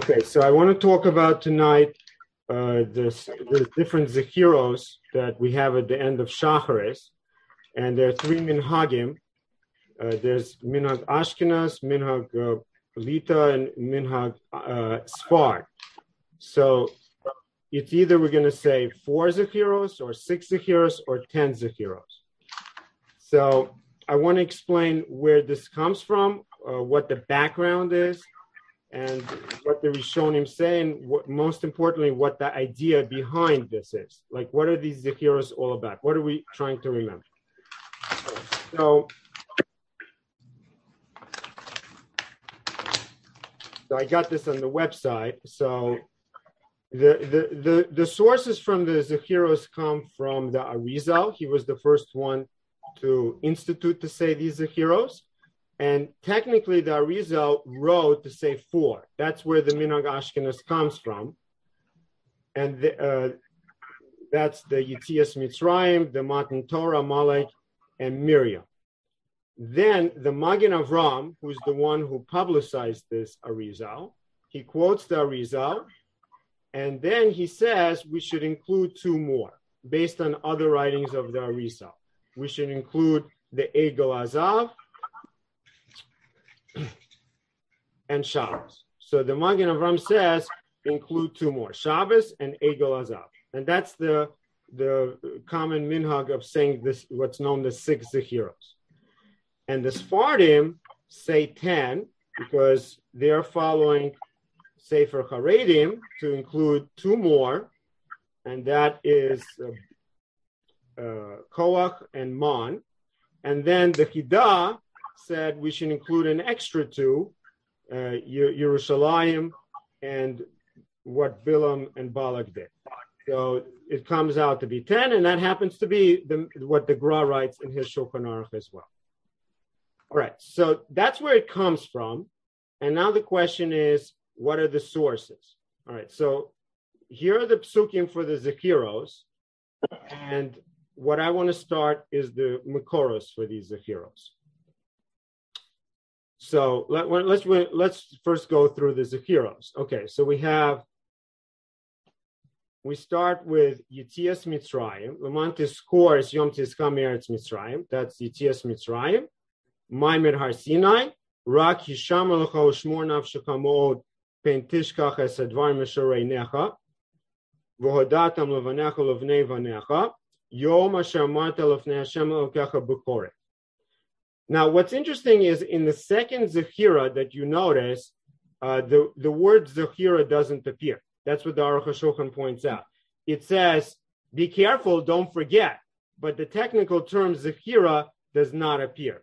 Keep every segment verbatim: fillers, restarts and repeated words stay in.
Okay, so I want to talk about tonight uh, this, the different zechiros that we have at the end of Shacharis, and there are three minhagim. Uh, there's minhag Ashkenaz, minhag uh, Lita, and minhag uh, Sfard. So it's either we're going to say four zechiros, or six zechiros, or ten zechiros. So I want to explain where this comes from, uh, what the background is, and what the Rishonim say, and what, most importantly, what the idea behind this is. Like, what are these zechiros all about? What are we trying to remember? So, so I got this on the website. So the, the, the, the sources from the zechiros come from the Arizal. He was the first one to institute to say these zechiros. And technically, the Arizal wrote to say four. That's where the Minhag Ashkenaz comes from. And the, uh, that's the Yetzias Mitzrayim, the Matan Torah, Malek, and Miriam. Then the Magen Avram, who's the one who publicized this Arizal, he quotes the Arizal, and then he says we should include two more based on other writings of the Arizal. We should include the Egel Azav and Shabbos. So the Magen Avram says include two more, Shabbos and Egel Azav. And that's the the common minhag of saying this, what's known as six zechiros. And the Sfardim say ten because they're following Sefer Haredim to include two more, and that is uh, uh, Koach and Mon. And then the Chidah said we should include an extra two, uh, Yerushalayim and what Bilam and Balak did. So it comes out to be ten, and that happens to be the, what the Gra writes in his Shulchan Aruch as well. All right, so that's where it comes from. And now the question is, what are the sources? All right, so here are the psukim for the zechiros, and what I want to start is the Makoros for these zechiros. So let, let's let's first go through the zechiros. Okay, so we have, we start with Yetzias Mitzrayim. Lamantis Kors Yom Tizkam Eretz Mitzrayim. That's Yetzias Mitzrayim. Maimer Har Sinai. Rak Hisham Alecha Ushmor Nafshecha Mo'od Pen Tishkach Es Advar Mesharei Necha V'Hodatam Levanecha Levnei Vanecha Yom Asher Amarta Lefnei Hashem Elokecha B'Koreh. Now, what's interesting is in the second Zechira that you notice, uh, the, the word Zechira doesn't appear. That's what the Aruch HaShulchan points out. It says, be careful, don't forget. But the technical term Zechira does not appear.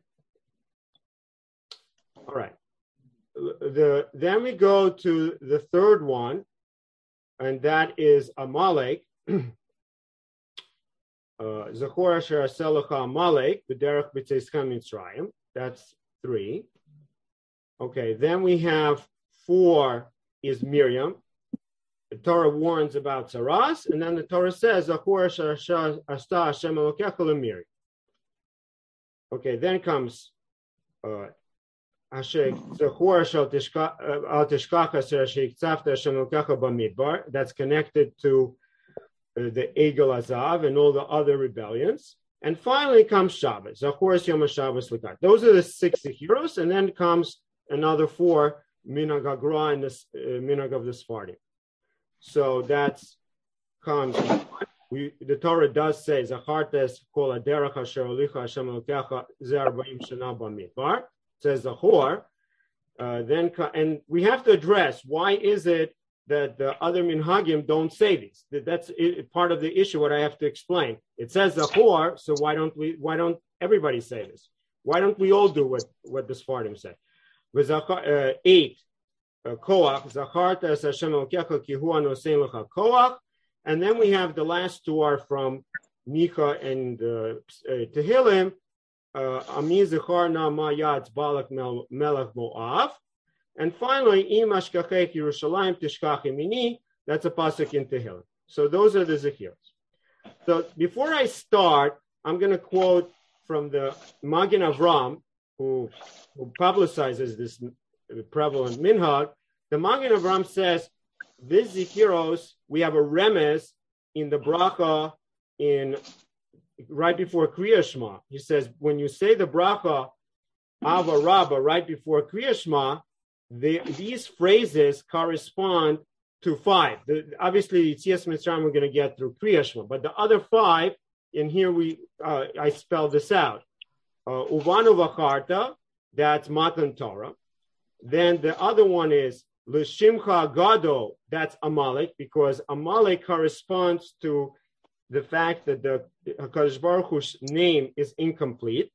All right. The, then we go to the third one, and that is Amalek. Zachor Asher Aselecha Amalek, B'derech B'tzeischem Mitzrayim. That's three. Okay, then we have four is Miriam. The Torah warns about Saras, and then the Torah says, Zachor Asher Asta Hashem Elokecha L'Miriam. Okay, then comes uh, that's connected to uh, the Egel Azav and all the other rebellions. And finally comes Shabbos. Those are the six heroes, and then comes another four, Minhag Agra and the uh, Minhag of the Sfardim. So that's comes. We, the Torah does say, Zachartes kol haderech asher olicha Hashem Elokecha ze arba'im shana b'midbar. Says the Chor, uh, then and we have to address why is it that the other minhagim don't say this? That's it, part of the issue. What I have to explain. It says the Chor, so why don't we? Why don't everybody say this? Why don't we all do what what the Sfardim say? With uh, eight, Koach Zacharta es Hashem Elokecha ki hu anosein lecha Koach, and then we have the last two are from Micha and uh, uh, Tehillim. Ami Zecharna Ma Yatz Balak Melech Moav. And finally, Im Ashkachech Yerushalayim Tishkach Imini. That's a pasuk in Tehillim. So those are the zechiros. So before I start, I'm going to quote from the Magen Avram, who, who publicizes this prevalent minhag, the Magen Avraham says, this Zechiros, we have a remez in the bracha in right before Kriya Shema. He says, when you say the bracha Ava Rabba right before Kriya Shema, the, these phrases correspond to five. The, obviously, Yetzias Mitzrayim we're going to get through Kriya Shema, but the other five, and here we, uh, I spell this out. Uh, Uvanu Vacharta, that's Matan Torah. Then the other one is L'Shimcha Gado, that's Amalek, because Amalek corresponds to the fact that the HaKadosh Baruch Hu's name is incomplete.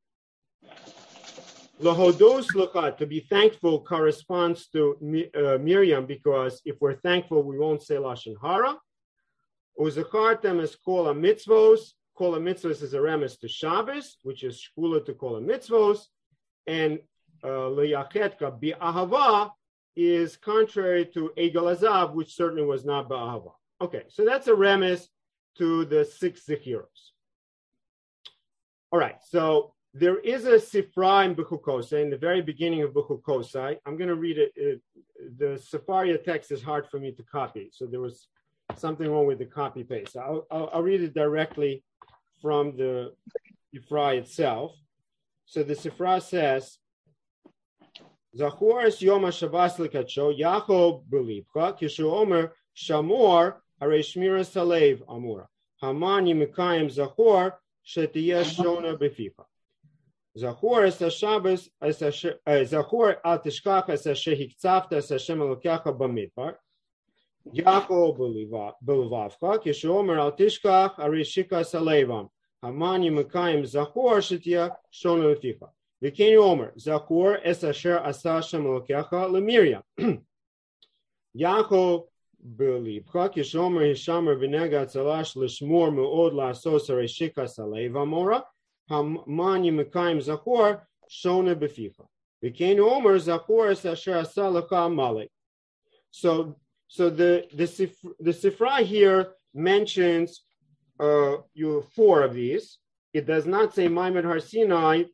Lahodos Lucha, to be thankful, corresponds to uh, Miriam, because if we're thankful, we won't say Lashon Hara. Uzachartem is Kol HaMitzvos. Kol HaMitzvos is a remes to Shabbos, which is Shkula to Kol HaMitzvos. And Leyachetka Bi'ahava is contrary to Egel Azav, which certainly was not Ba'ahava. Okay, so that's a remes to the six Zechiros. All right, so there is a Sifra in Bechukosai, in the very beginning of Bechukosai. I'm going to read it. it. The Sefaria text is hard for me to copy, so there was something wrong with the copy paste. I'll, I'll, I'll read it directly from the Sifra itself. So the Sifra says, Zachor es Yom HaShabbos Lekacho, Yaakov B'libcha, Kishu Omer, Shamor, Harei Shmiras Halev Amura. Haman Yimekayim Zachor, Shetiyeh Shona B'ficha. Zachor es HaShabbos, Zachor al Tishkach es Asher Hiktzavta es Hashem Elokecha B'midbar. Yaakov B'levavcha, Kishu Omer al Tishkach, Harei Shikas Halevam. Haman Yimekayim Zachor, Shetiyeh Shona B'ficha. V'keni Omer, Zachor es asher asa Hashem Elokecha leMiriam. Yaakov b'libcha, kishomer hishamer v'nega tzalash l'shmor me'od la'asos harei shikas alev amora, haman yimekayim Zachor shona b'ficha. V'keni Omer, Zachor es asher asa lecha Amalek. So, so the the Sifra, the Sifra here mentions uh, you four of these. It does not say Maimed Har Sinai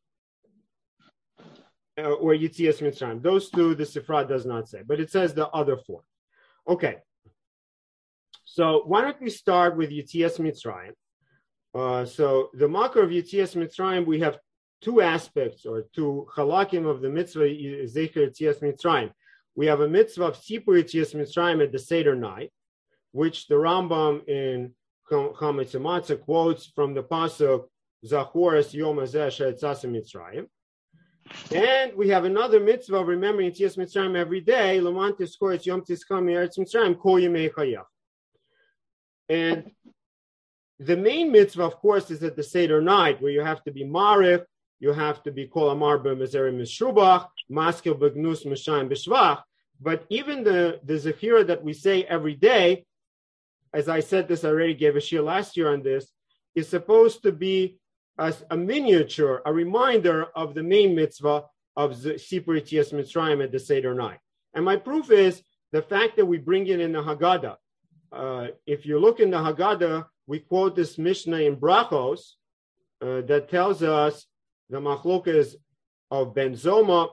Uh, or Yetzias Mitzrayim. Those two, the Sifra does not say, but it says the other four. Okay. So why don't we start with Yetzias Mitzrayim? Uh, so the marker of Yetzias Mitzrayim, we have two aspects or two halakim of the mitzvah Zecher Yetzias Mitzrayim. We have a mitzvah of Sipur Yetzias Mitzrayim at the Seder night, which the Rambam in Chametz Matzah quotes from the pasuk Zachor es Yom Hazeh She'etzas Mitzrayim. And we have another mitzvah of remembering Yetzias Mitzrayim every day. L'man tizkor et Yom Tizkar Me'eretz Mitzrayim Kol Yemei Chayach. And the main mitzvah, of course, is at the Seder night, where you have to be marich, you have to be kol amar b'mezeri mishubach, maskel b'gnus m'shayim b'shvach. But even the the zechira that we say every day, as I said this, I already gave a shir last year on this, is supposed to be as a miniature, a reminder of the main mitzvah of Sipur Yetzias Mitzrayim at the Seder night. And my proof is the fact that we bring it in the Haggadah. Uh, if you look in the Haggadah, we quote this Mishnah in Brachos uh, that tells us the machlokas of Ben Zoma.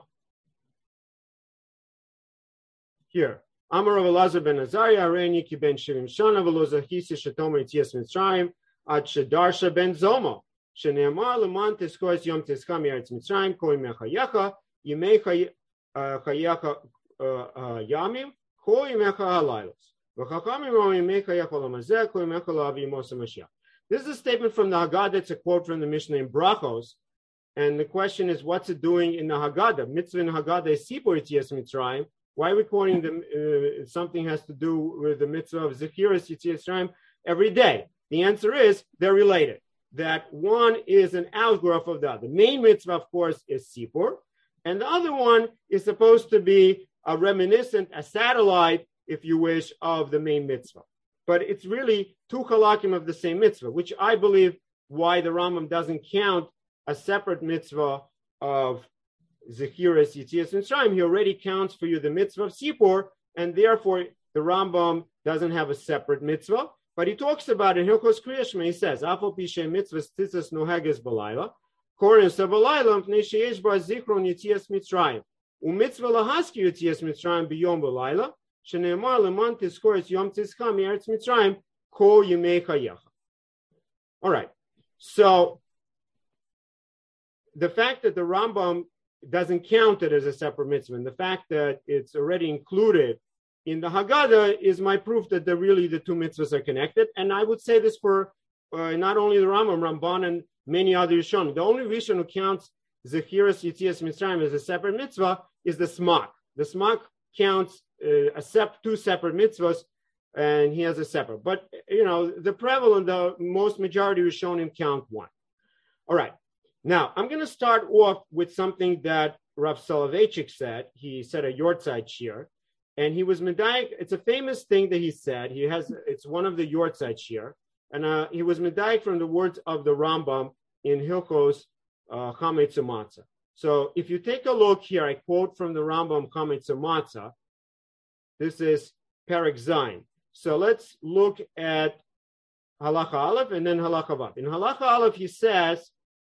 Here, Amar Rav Elazar ben Azariah, Areini ki ben Shivim Shana v'lo zachisi shetomer Yetzias Mitzrayim ad shedarsha ben Zoma. Sheneamar leman tizkor es Yom Tizkar Me'eretz Mitzrayim Kol Yemei Chayecha Yemei Chayecha Yamim Kol Yemei Halaylos V'Chachamim Omrim Yemei Chayecha Olam Hazeh Kol Yemei La'avi Moshe Mashiach. This is a statement from the Haggadah. It's a quote from the Mishnah in Brachos, and the question is, what's it doing in the Haggadah? Mitzvah in Haggadah is Sipur Yetzias Mitzrayim. Why are we quoting them? Uh, something has to do with the mitzvah of Zechiras Yetzias Mitzrayim every day. The answer is they're related. That one is an outgrowth of the other. The main mitzvah, of course, is Sipur, and the other one is supposed to be a reminiscent, a satellite, if you wish, of the main mitzvah. But it's really two halakim of the same mitzvah, which I believe why the Rambam doesn't count a separate mitzvah of Zechiras Yetzias Mitzrayim. He already counts for you the mitzvah of Sipur, and therefore the Rambam doesn't have a separate mitzvah. But he talks about it in Hilchos Kriya Shema. He says, "Afal pishem mitzvahs titzas noheges b'layla, korin sevalayla mpnei sheyesh bar zichron Yetzias Mitzrayim." U'mitzvah lahaskir yetzias Mitzrayim b'yom v'layla, shene'emar leman tizkor es yom tzizka mi'eretz Mitzrayim kol yemei chayecha. All right, so the fact that the Rambam doesn't count it as a separate mitzvah, and the fact that it's already included in the Haggadah is my proof that the, really the two mitzvahs are connected. And I would say this for uh, not only the Rambam, Ramban, and many other Rishonim. The only Rishon who counts Zechiras Yetzias Mitzrayim as a separate mitzvah is the Smak. The Smak counts uh, a sep- two separate mitzvahs, and he has a separate. But, you know, the prevalent, the most majority Rishonim count one. All right. Now, I'm going to start off with something that Rav Soloveitchik said. He said a Yortzeit shir, and he was medayik. It's a famous thing that he said. He has. It's one of the Yortzeit shir, and uh, he was medayik from the words of the Rambam in Hilchos uh, Chametz U'Matzah. So, if you take a look here, I quote from the Rambam Chametz U'Matzah. This is Perek Zayin. So let's look at Halacha Aleph and then Halacha Vav. In Halacha Aleph, he says.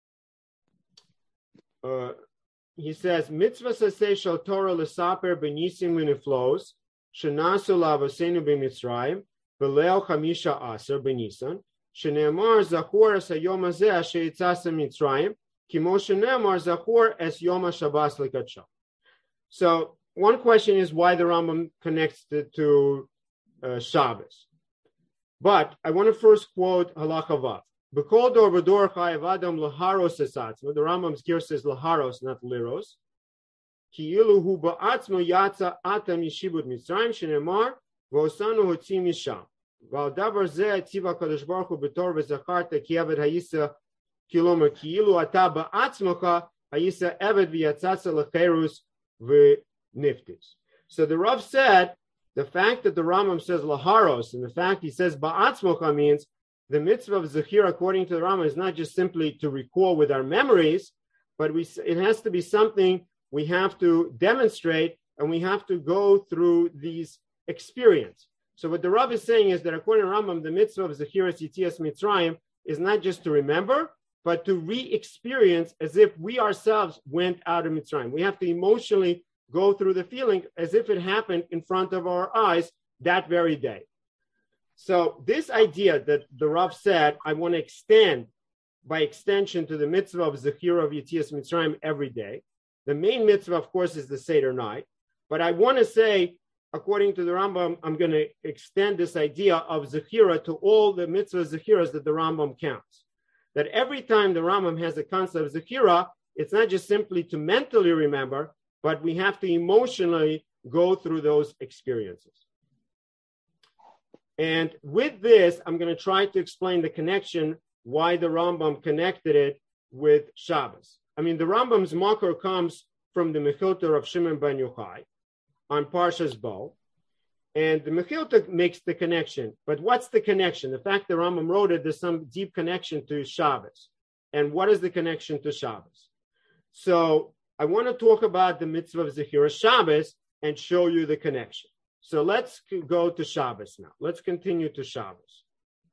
Uh, he says, mitzvah saseh shel Torah l'saper b'nisim v'niflos shenasu la'avosenu b'Mitzrayim v'leil chamisha aser b'Nisan shene'emar zachor es hayom hazeh asher yitzas Mitzrayim kimo shene'emar zachor es yom haShabbos l'kadsho. So one question is why the Rambam connects it to uh, Shabbos. But I want to first quote Halacha Vav. B'kol dor v'dor chayav adam laharos es atzmo. The Rambam's gear says laharos, not liros. Ki ilu hu ba'atzmo yatza atam yishibut Mitzrayim shenemar v'osanu hotzi misham. V'al davar zeh tziva kadosh baruch hu b'tor v'zacharta ki eved hayisa kilomer ki ilu ata ba'atzmocha hayisa eved v'yatzatza lecherus v'niftis. So the Rav said the fact that the Rambam says laharos and the fact he says ba'atzmocha means the mitzvah of Zechira, according to the Rambam, is not just simply to recall with our memories, but we, it has to be something we have to demonstrate, and we have to go through these experience. So what the Rav is saying is that according to Rambam, the mitzvah of Zechira Yetzias Mitzrayim is not just to remember, but to re-experience as if we ourselves went out of Mitzrayim. We have to emotionally go through the feeling as if it happened in front of our eyes that very day. So this idea that the Rav said, I want to extend by extension to the mitzvah of Zechira of Yetzias Mitzrayim every day. The main mitzvah, of course, is the Seder night. But I want to say, according to the Rambam, I'm going to extend this idea of Zechira to all the mitzvah Zechiras that the Rambam counts. That every time the Rambam has a concept of Zechira, it's not just simply to mentally remember, but we have to emotionally go through those experiences. And with this, I'm going to try to explain the connection, why the Rambam connected it with Shabbos. I mean, the Rambam's makor comes from the Mechilta of Shimon ben Yochai on Parshas Bo, and the Mechilta makes the connection. But what's the connection? The fact that Rambam wrote it, there's some deep connection to Shabbos. And what is the connection to Shabbos? So I want to talk about the mitzvah of Zechira Shabbos and show you the connection. So let's go to Shabbos now. Let's continue to Shabbos.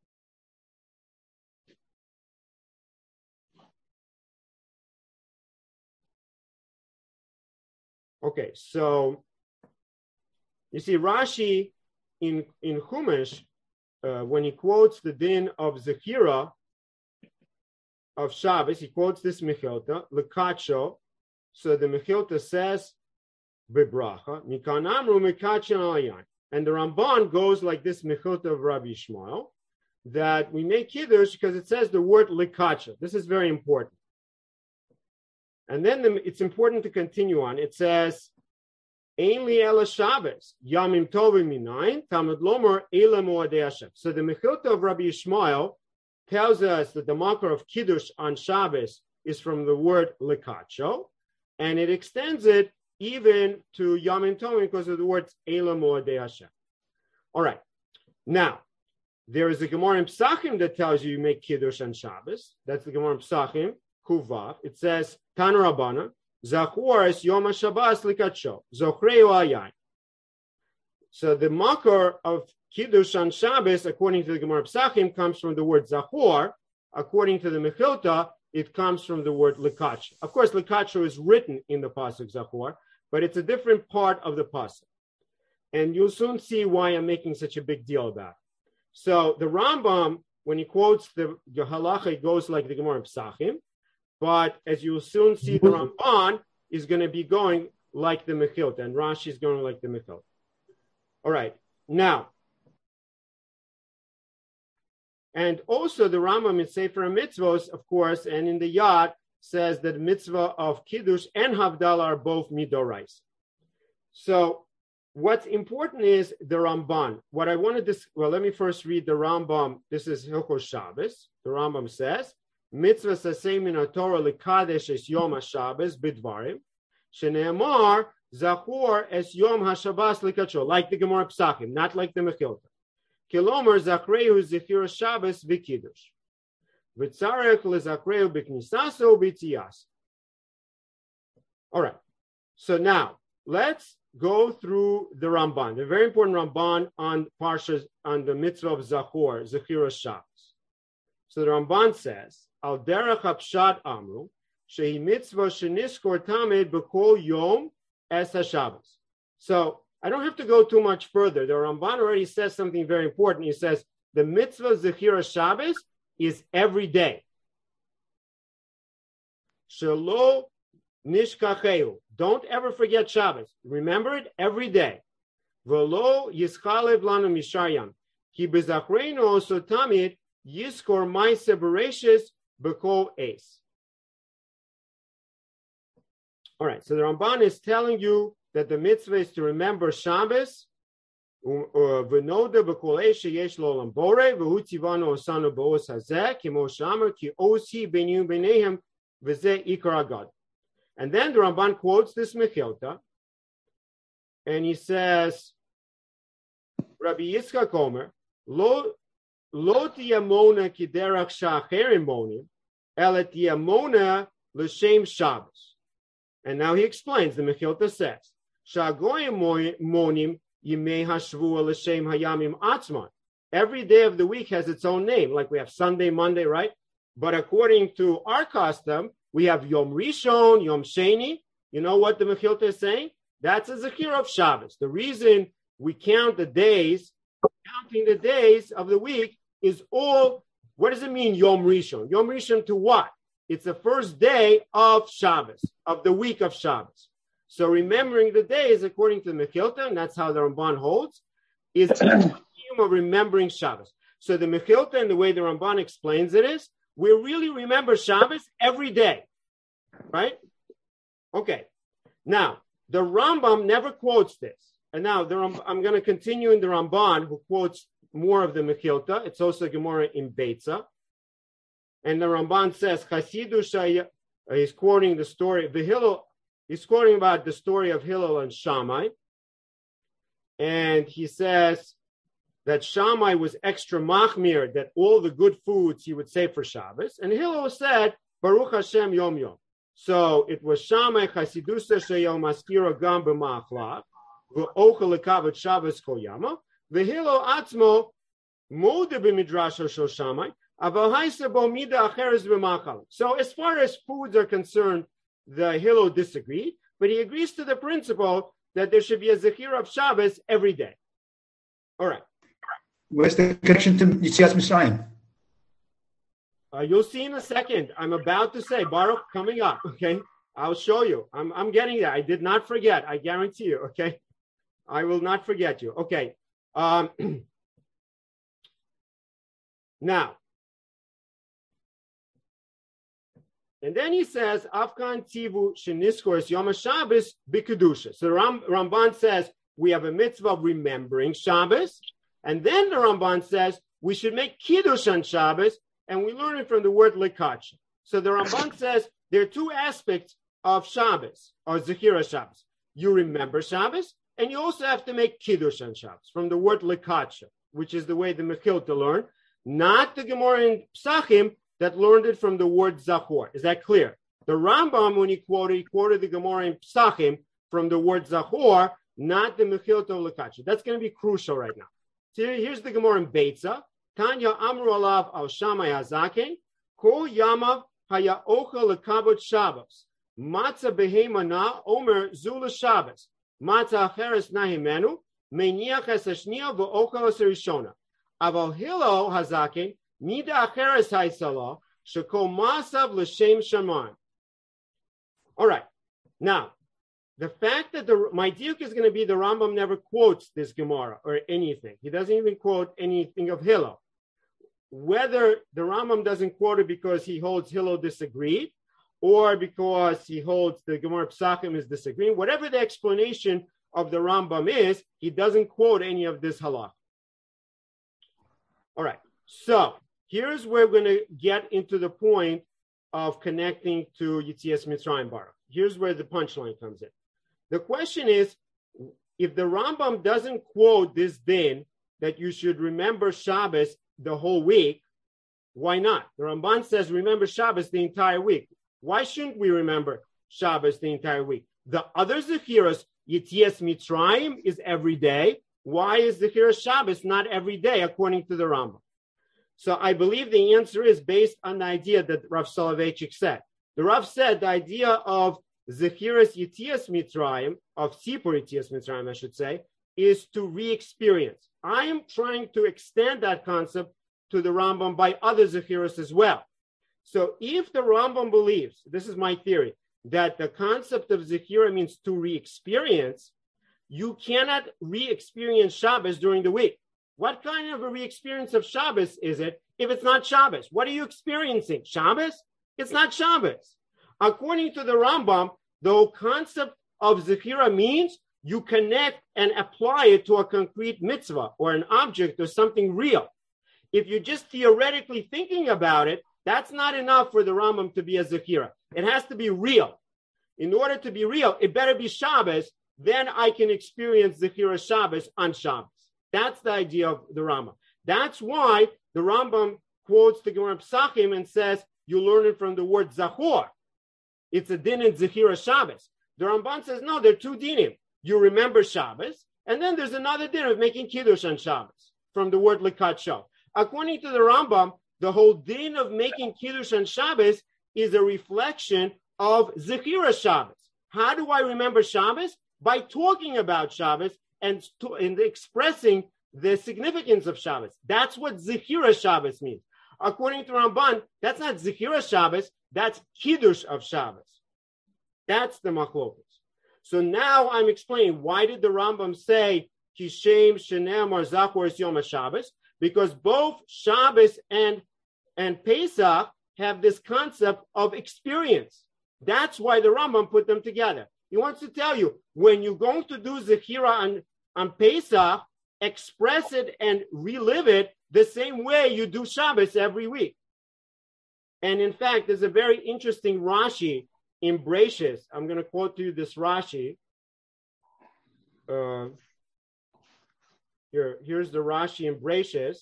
Okay, so you see Rashi in, in Chumash, uh, when he quotes the din of Zechira of Shabbos, he quotes this Mechilta, Lekacho. So the Mechilta says, Bebracha, Mikan Amru Mekachin Alayan. And the Ramban goes like this Mechilta of Rabbi Yishmael, that we make Kiddush because it says the word Lekacha. This is very important. And then the, it's important to continue on. It says, Ein li ela Shabbos, Yamim Tovim Minayin, Talmud Lomer Eila Moadei Hashem. So the Mechilta of Rabbi Yishmael tells us that the makar of Kiddush on Shabbos is from the word Lekacho, and it extends it even to Yamim Tovim because of the words Eila Moadei Hashem. All right. Now, there is a Gemara in Psachim that tells you you make Kiddush on Shabbos. That's the Gemara in Psachim, Kuvav. It says, Tana Rabbana, Zachor es Yom HaShabbos Likatsho, Zochreu Ayin. So the makar of Kiddush on Shabbos, according to the Gemara Psachim, comes from the word Zachor. According to the Mechilta, it comes from the word Likatsho. Of course, Likatsho is written in the pasuk Zachor, but it's a different part of the pasuk. And you'll soon see why I'm making such a big deal about it. So the Rambam, when he quotes the, the halacha, it goes like the Gemara Psachim, but as you'll soon see, the Ramban is going to be going like the Mechilta, and Rashi is going like the Mechilta. All right, now, and also the Rambam in Sefer Mitzvos, of course, and in the Yad, says that mitzvah of Kiddush and Havdalah are both midorais. So what's important is the Ramban. What I wanted to, well, let me first read the Rambam. This is Hilchos Shabbos. The Rambam says, mitzvah sasei min haTorah likadesh es yom haShabbos bidvarim, shene'emar zachor es yom haShabbos likacho, like the Gemara Psachim, not like the Mechilta. Kilomer Zachreu Zechir Shabbos B'Kiddush. V'tzarech leZachreu B'Knisaso B'Tiyas. All right. So now let's go through the Ramban, the very important Ramban on Parshas, on the mitzvah of Zachor, Zechir Shabbos. So the Ramban says, Al derech hapshat amru, shehi mitzvah sheniskor tamed b'kol yom es haShabbos. So I don't have to go too much further. The Ramban already says something very important. He says the mitzvah Zechira Shabbos is every day. Shelo nishkacheu. Don't ever forget Shabbos. Remember it every day. V'lo yischalev lanu mishayam. Ki b'zachreinu also tamid yiskor ma'aseh bereishis b'kol eis. All right, so the Ramban is telling you that the mitzvah is to remember Shabbos, v'noda b'kol eish sheyesh lo olam borei, v'hu tivanu osanu b'os hazeh, kimo shamer, ki osi b'niyum b'neihem, v'zeh ikar agad. And then the Ramban quotes this Mechilta, and he says, Rabbi Yitzchak Omer, lo lo tiyamona ki derach shacherim monim, ela tiyamona l'shem Shabbos. And now he explains, the Mechilta says, Shagoyim monim yimei hashvua l'shem hayamim atzman. Every day of the week has its own name, like we have Sunday, Monday, right? But according to our custom, we have Yom Rishon, Yom Sheni. You know what the Mechilta is saying? That's a Zechir of Shabbos. The reason we count the days, counting the days of the week is all, what does it mean, Yom Rishon? Yom Rishon to what? It's the first day of Shabbos, of the week of Shabbos. So remembering the days, according to the Mechilta, and that's how the Ramban holds, is the of remembering Shabbos. So the Mechilta and the way the Ramban explains it is, we really remember Shabbos every day, right? Okay. Now, the Rambam never quotes this. And now the Ram- I'm going to continue in the Ramban, who quotes more of the Mechilta. It's also Gemara in Beitza. And the Ramban says, Chasidu Shaya, uh, he's quoting the story of the Hillel, he's quoting about the story of Hillel and Shammai. And he says that Shammai was extra machmir, that all the good foods he would save for Shabbos. And Hillel said, Baruch Hashem Yom Yom. So it was Shammai Chasidusa Sheyom Maskira Gam B'Ma'achlav, V'ochel Lekavet Shabbos Kol Yama, V'Hillel Atzmo Mode B'Midrasho Shel Shammai, so as far as foods are concerned, the Hillel disagreed, but he agrees to the principle that there should be a Zechir of Shabbos every day. All right. Where's the connection to Yetzias Mitzrayim? Uh, you'll see in a second. I'm about to say, Baruch coming up, okay? I'll show you. I'm, I'm getting there. I did not forget. I guarantee you, okay? I will not forget you. Okay. Um, now, and then he says, Afkan Tivu Sheniskors Yom HaShabbos B'Kedusha. So Ram, Ramban says, we have a mitzvah of remembering Shabbos. And then the Ramban says, we should make Kiddush on Shabbos. And we learn it from the word Lekach. So the Ramban says, there are two aspects of Shabbos, or Zechira Shabbos. You remember Shabbos, and you also have to make Kiddush on Shabbos, from the word Lekach, which is the way the Mechilta learned, not the Gemara in Psachim, that learned it from the word Zachor. Is that clear? The Rambam, when he quoted, he quoted the Gemara in Psachim from the word Zachor, not the Mechilta Lekach. That's going to be crucial right now. So here's the Gemara in Beitza. Tanya Amru Alav Al Shammai Hazaken, Kol Yamav Haya Ochel Lekabot Shabbos, Matzah behema na omer zula Shabbos. Matzah acheres nahimenu meniach es hashniya v'ochel es harishona. Aval Hillel hazaken mida acheres haisala shekol masav l'shem shaman. All right. Now, the fact that the my diuk is going to be the Rambam never quotes this Gemara or anything. He doesn't even quote anything of Hillel. Whether the Rambam doesn't quote it because he holds Hillel disagreed, or because he holds the Gemara Psachim is disagreeing, whatever the explanation of the Rambam is, he doesn't quote any of this halach. All right. So here's where we're going to get into the point of connecting to Yetzias Mitzrayim Baruch. Here's where the punchline comes in. The question is, if the Rambam doesn't quote this din that you should remember Shabbos the whole week, why not? The Ramban says remember Shabbos the entire week. Why shouldn't we remember Shabbos the entire week? The other Zechiros, Yetzias Mitzrayim, is every day. Why is Zechiros Shabbos not every day, according to the Rambam? So I believe the answer is based on the idea that Rav Soloveitchik said. The Rav said the idea of Zechiros Yetzias Mitzrayim, of Sipur Yetzias Mitzrayim, I should say, is to re-experience. I am trying to extend that concept to the Rambam by other Zechiros as well. So if the Rambam believes, this is my theory, that the concept of Zechira means to re-experience, you cannot re-experience Shabbos during the week. What kind of a re-experience of Shabbos is it if it's not Shabbos? What are you experiencing? Shabbos? It's not Shabbos. According to the Rambam, the whole concept of Zechira means you connect and apply it to a concrete mitzvah or an object or something real. If you're just theoretically thinking about it, that's not enough for the Rambam to be a Zechira. It has to be real. In order to be real, it better be Shabbos. Then I can experience Zechira Shabbos on Shabbos. That's the idea of the Rambam. That's why the Rambam quotes the Gemara Psachim and says, you learn it from the word Zachor. It's a din in Zechira Shabbos. The Ramban says, no, there are two dinim. You remember Shabbos, and then there's another din of making Kiddush on Shabbos from the word Likat Shov. According to the Rambam, the whole din of making Kiddush on Shabbos is a reflection of Zechira Shabbos. How do I remember Shabbos? By talking about Shabbos and, to, and expressing the significance of Shabbos. That's what Zechira Shabbos means. According to Ramban, that's not Zechira Shabbos, that's Kiddush of Shabbos. That's the machlokas. So now I'm explaining, why did the Rambam say Kishem Shene'amar Zachor Es Yom HaShabbos? Because both Shabbos and, and Pesach have this concept of experience. That's why the Rambam put them together. He wants to tell you, when you're going to do Zechira on, on Pesach, express it and relive it the same way you do Shabbos every week. And in fact, there's a very interesting Rashi in Breishis. I'm going to quote to you this Rashi. Uh, here, here's the Rashi in Breishis.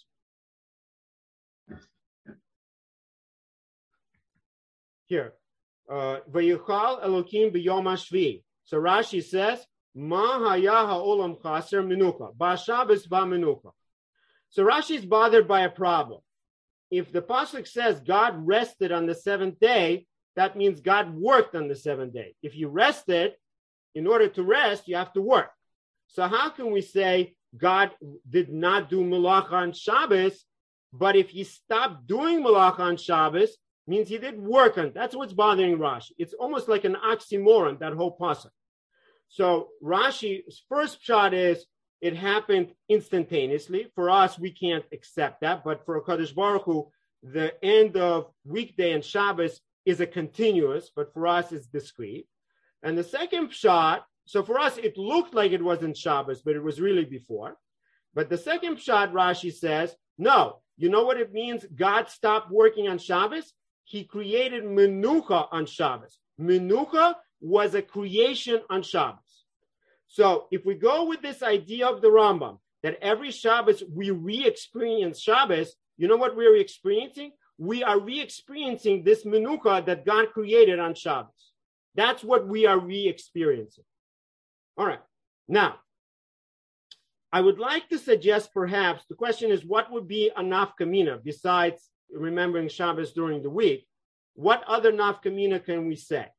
Here. Vayuchal Elokim b'yom hashvi. So Rashi says, Ma haya ha'olam chaser menucha. Ba'Shabbos ba'menucha. So Rashi is bothered by a problem. If the pasuk says God rested on the seventh day, that means God worked on the seventh day. If you rested, in order to rest, you have to work. So how can we say God did not do malacha on Shabbos, but if he stopped doing malacha on Shabbos, means he did work on it? That's what's bothering Rashi. It's almost like an oxymoron, that whole pasuk. So Rashi's first shot is it happened instantaneously. For us, we can't accept that, but for Kadosh Baruch Hu, the end of weekday and Shabbos is a continuous, but for us it's discrete. And the second shot, so for us it looked like it wasn't Shabbos, but it was really before. But the second shot, Rashi says, no, you know what it means? God stopped working on Shabbos. He created Menucha on Shabbos. Menucha was a creation on Shabbos. So if we go with this idea of the Rambam, that every Shabbos we re-experience Shabbos, you know what we're experiencing? We are re-experiencing this Menucha that God created on Shabbos. That's what we are re-experiencing. All right. Now, I would like to suggest perhaps, the question is, what would be a nafkamina besides remembering Shabbos during the week? What other nafkamina can we say?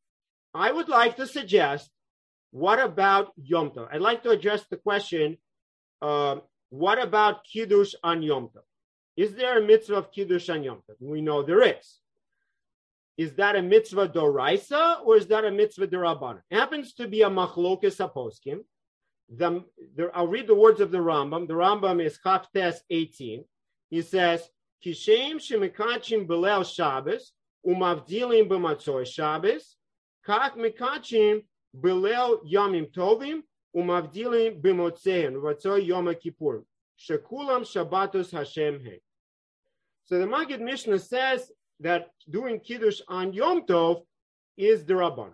I would like to suggest, what about Yom Tov? I'd like to address the question, uh, what about Kiddush on Yom Tov? Is there a mitzvah of Kiddush on Yom Tov? We know there is. Is that a mitzvah doraisa or is that a mitzvah derabbanan? It happens to be a machlokes haposkim. The, the, I'll read the words of the Rambam. The Rambam is Chaftes eighteen. He says, Kishem shemikachim belel Shabbos umavdilim b'matzoi Shabbos kach mikachim belel yamim tovim umavdilim b'motzein v'matzoi yom kippurim shekulam shabbatos Hashem he. So the Maggid Mishnah says that doing Kiddush on Yom Tov is the Rabban.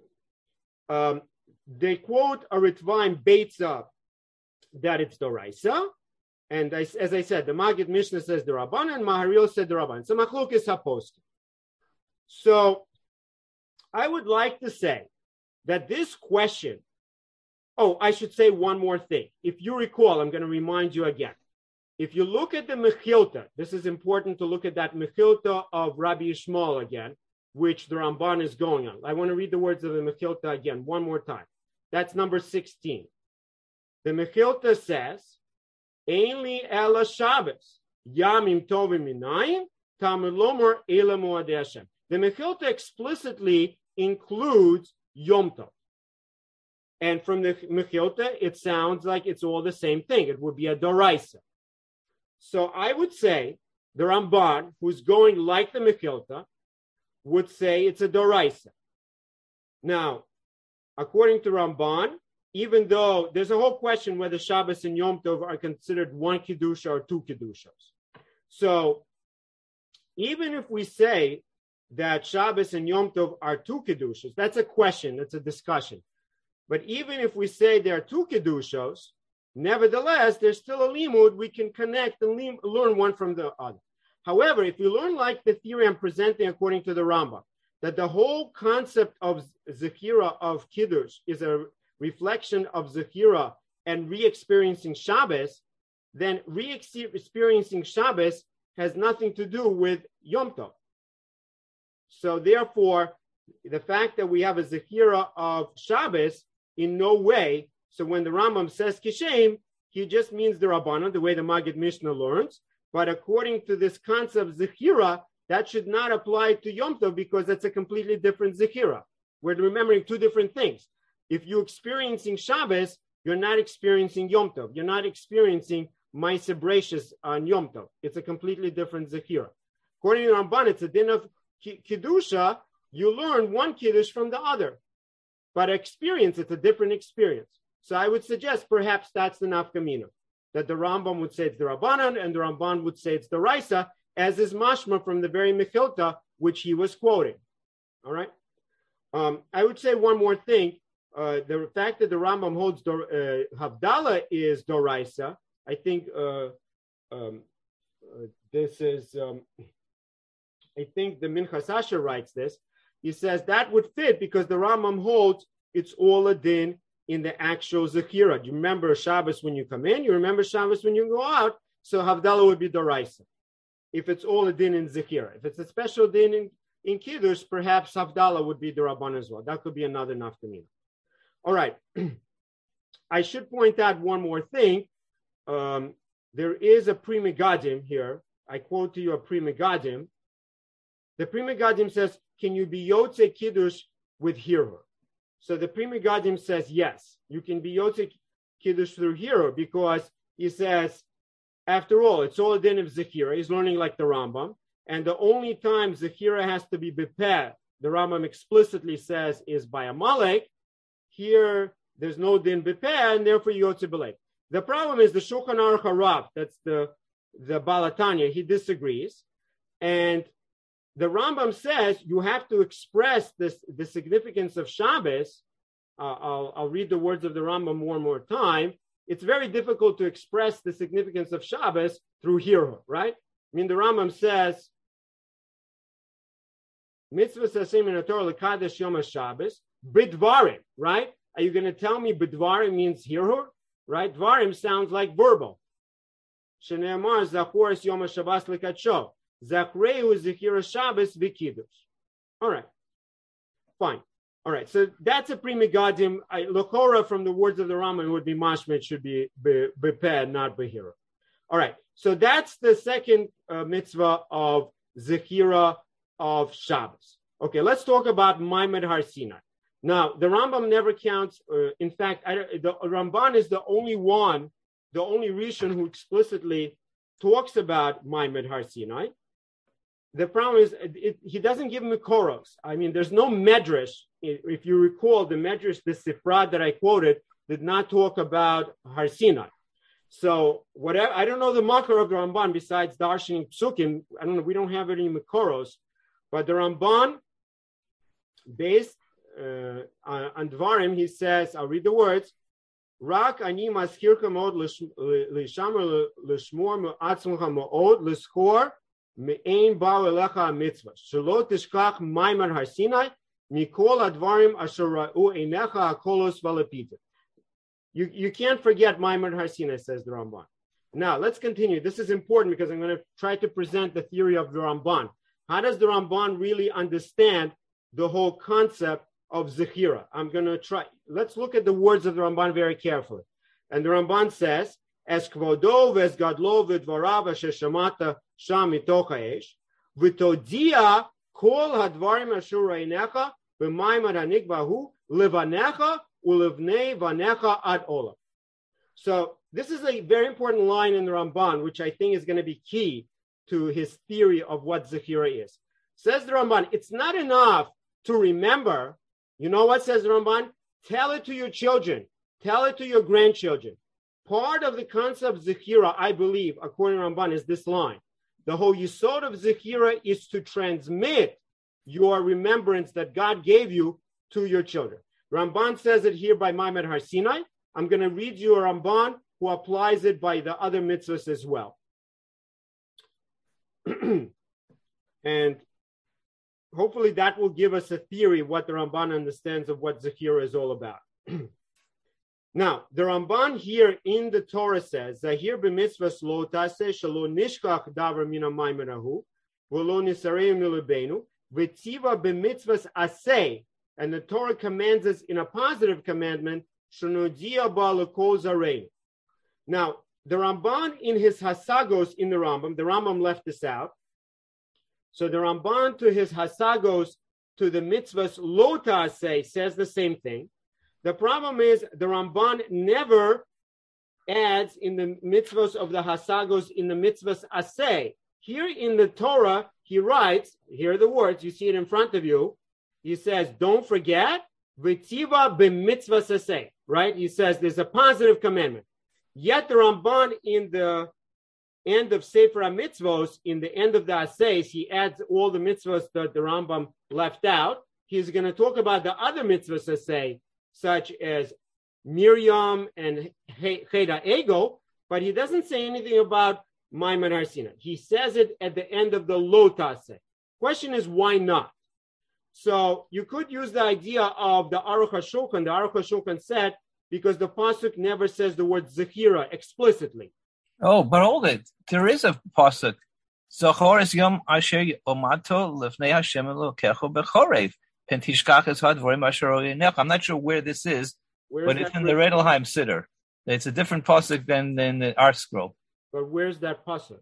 Um, they quote a Ritvaim Beitza that it's the Raisa. And I, as I said, the Maggid Mishnah says the Rabban and Maharil said the Rabban. So Machlok is supposed to. So I would like to say that this question, oh, I should say one more thing. If you recall, I'm going to remind you again. If you look at the Mechilta, this is important to look at that Mechilta of Rabbi Yishmael again, which the Ramban is going on. I want to read the words of the Mechilta again one more time. That's number sixteen. The Mechilta says, Ein li ela Shabbos, Yamim tovim minayim, Talmud lomer ela moadei Hashem. The Mechilta explicitly includes Yom Tov. And from the Mechilta, it sounds like it's all the same thing. It would be a doraisa. So I would say the Ramban, who's going like the Mechilta, would say it's a doraisa. Now, according to Ramban, even though there's a whole question whether Shabbos and Yom Tov are considered one Kedusha or two Kedushas. So even if we say that Shabbos and Yom Tov are two Kedushas, that's a question, that's a discussion. But even if we say there are two Kedushos, nevertheless, there's still a limud. We can connect and lim- learn one from the other. However, if you learn like the theory I'm presenting according to the Rambam, that the whole concept of Zechira of Kiddush is a reflection of Zechira and re-experiencing Shabbos, then re-experiencing Shabbos has nothing to do with Yom Tov. So therefore, the fact that we have a Zechira of Shabbos in no way. So when the Rambam says Kishem, he just means the Rabbanan, the way the Maggid Mishnah learns. But according to this concept Zechira, that should not apply to Yom Tov because that's a completely different Zechira. We're remembering two different things. If you're experiencing Shabbos, you're not experiencing Yom Tov. You're not experiencing Ma'aseh Bereishis on Yom Tov. It's a completely different Zechira. According to Ramban, it's a din of Kiddusha. You learn one Kiddush from the other. But experience, it's a different experience. So I would suggest perhaps that's the nafkamina, that the Rambam would say it's the Rabbanan and the Ramban would say it's the Raisa, as is mashma from the very Mechilta, which he was quoting. All right. Um, I would say one more thing. Uh, the fact that the Rambam holds Dor, uh, Havdalah is Doraisa, I think uh, um, uh, this is, um, I think the Minchas Asher writes this. He says that would fit because the Rambam holds it's all a din in the actual Zechira. Do you remember Shabbos when you come in? You remember Shabbos when you go out? So Havdalah would be Doraisa. If it's all a din in Zechira. If it's a special din in, in Kiddush, perhaps Havdalah would be the Rabban as well. That could be another nafkamina. All right. I should point out one more thing. Um, there is a Pri Megadim here. I quote to you a Pri Megadim. The Pri Megadim says, can you be Yotze Kiddush with Hirur? So the Pri Megadim says, yes, you can be Yotze Kiddush through Hirur because he says, after all, it's all a din of Zechira. He's learning like the Rambam. And the only time Zechira has to be bepeh, the Rambam explicitly says, is by a Malek. Here, there's no din bepeh, and therefore Yotze Belek. The problem is the Shulchan Aruch Harav, that's the, the Balatanya, he disagrees. And the Rambam says you have to express this, the significance of Shabbos. Uh, I'll, I'll read the words of the Rambam one more time. It's very difficult to express the significance of Shabbos through Hirur, right? I mean, the Rambam says, Mitzvah Sasim in the Torah L'Kadesh Yom HaShabbos, B'dvarim, right? Are you going to tell me B'dvarim means Hirur, right? Dvarim sounds like verbal. Shene'amar Zachor Es Yom HaShabbos L'Kadsho. Zachreu Zechira Shabbos V'Kiddush. All right, fine. All right, so that's a Pri Megadim. Lokora from the words of the Rambam would be mashmet, should be bepeh, not behira. All right, so that's the second uh, mitzvah of Zechira of Shabbos. Okay, let's talk about Maimed Har Sinai. Now, the Rambam never counts. Uh, in fact, I, the Ramban is the only one, the only Rishon who explicitly talks about Maimed Har Sinai. The problem is it, it, he doesn't give Mikoros. I mean, there's no Medrash. If you recall, the Medrash, the Sifra that I quoted, did not talk about Har Sinai. So whatever, I don't know the makar of the Ramban besides Darshan Psukim. I don't know. We don't have any Mikoros, but the Ramban, based uh, on, on Dvarim, he says, I'll read the words. Rak ani maskirka mod lishamar lishmor me'atzmucha mo'od liskor me'ein ba'u elecha mitzvah shelo tishkach Maimed Har Sinai mikol advarim asher ra'u einecha hakolos v'lepita. You, you can't forget Maimed Har Sinai, says the Ramban. Now, let's continue. This is important because I'm going to try to present the theory of the Ramban. How does the Ramban really understand the whole concept of Zechira? I'm going to try. Let's look at the words of the Ramban very carefully. And the Ramban says, Es kvodo v'es gadlo v'dvarav asher shamata sham mitoch ha'esh v'todia kol hadvarim asher ra'inecha b'maimed hanikvahu levanecha ulevnei vanecha ad olam. So this is a very important line in the Ramban, which I think is going to be key to his theory of what Zechira is. Says the Ramban, it's not enough to remember. You know what says the Ramban? Tell it to your children. Tell it to your grandchildren. Part of the concept of Zechira, I believe, according to Ramban, is this line. The whole yesod of Zechira is to transmit your remembrance that God gave you to your children. Ramban says it here by Maimed Har Sinai. I'm going to read you a Ramban who applies it by the other mitzvahs as well. And hopefully that will give us a theory of what the Ramban understands of what Zechira is all about. Now, the Ramban here in the Torah says, Zahir b'mitzvahs lo taseh shelo nishkach davar mina maimerahu v'lo nisareim milibenu v'tziva b'mitzvahs aseh. And the Torah commands us in a positive commandment, shenodia ba l'kol zarein. Now, the Ramban in his Hasagos in the Rambam, the Rambam left this out. So the Ramban to his Hasagos to the mitzvahs lo ta'aseh says the same thing. The problem is the Ramban never adds in the mitzvahs of the Hasagos in the mitzvahs aseh. Here in the Torah, he writes, here are the words, you see it in front of you. He says, don't forget, v'tiva b'mitzvahs aseh, right? He says there's a positive commandment. Yet the Ramban in the end of Sefer HaMitzvos, in the end of the Asehs, he adds all the mitzvahs that the Rambam left out. He's going to talk about the other mitzvahs Aseh, such as Miriam and Cheda Ego, but he doesn't say anything about Maimed Har Sinai. He says it at the end of the Lo Taseh. Question is, why not? So you could use the idea of the Aruch HaShulchan. The Aruch HaShulchan said, because the pasuk never says the word Zechira explicitly. Oh, but hold it. There is a pasuk. Zachor es yom asher omato lefnei Hashem Elokecho bechorev. Pentishkach es hadvorim asher olinech. I'm not sure where this is, where but is it's in the Redelheim Siddur. It's a different pasuk than in the Art Scroll. But where's that pasuk?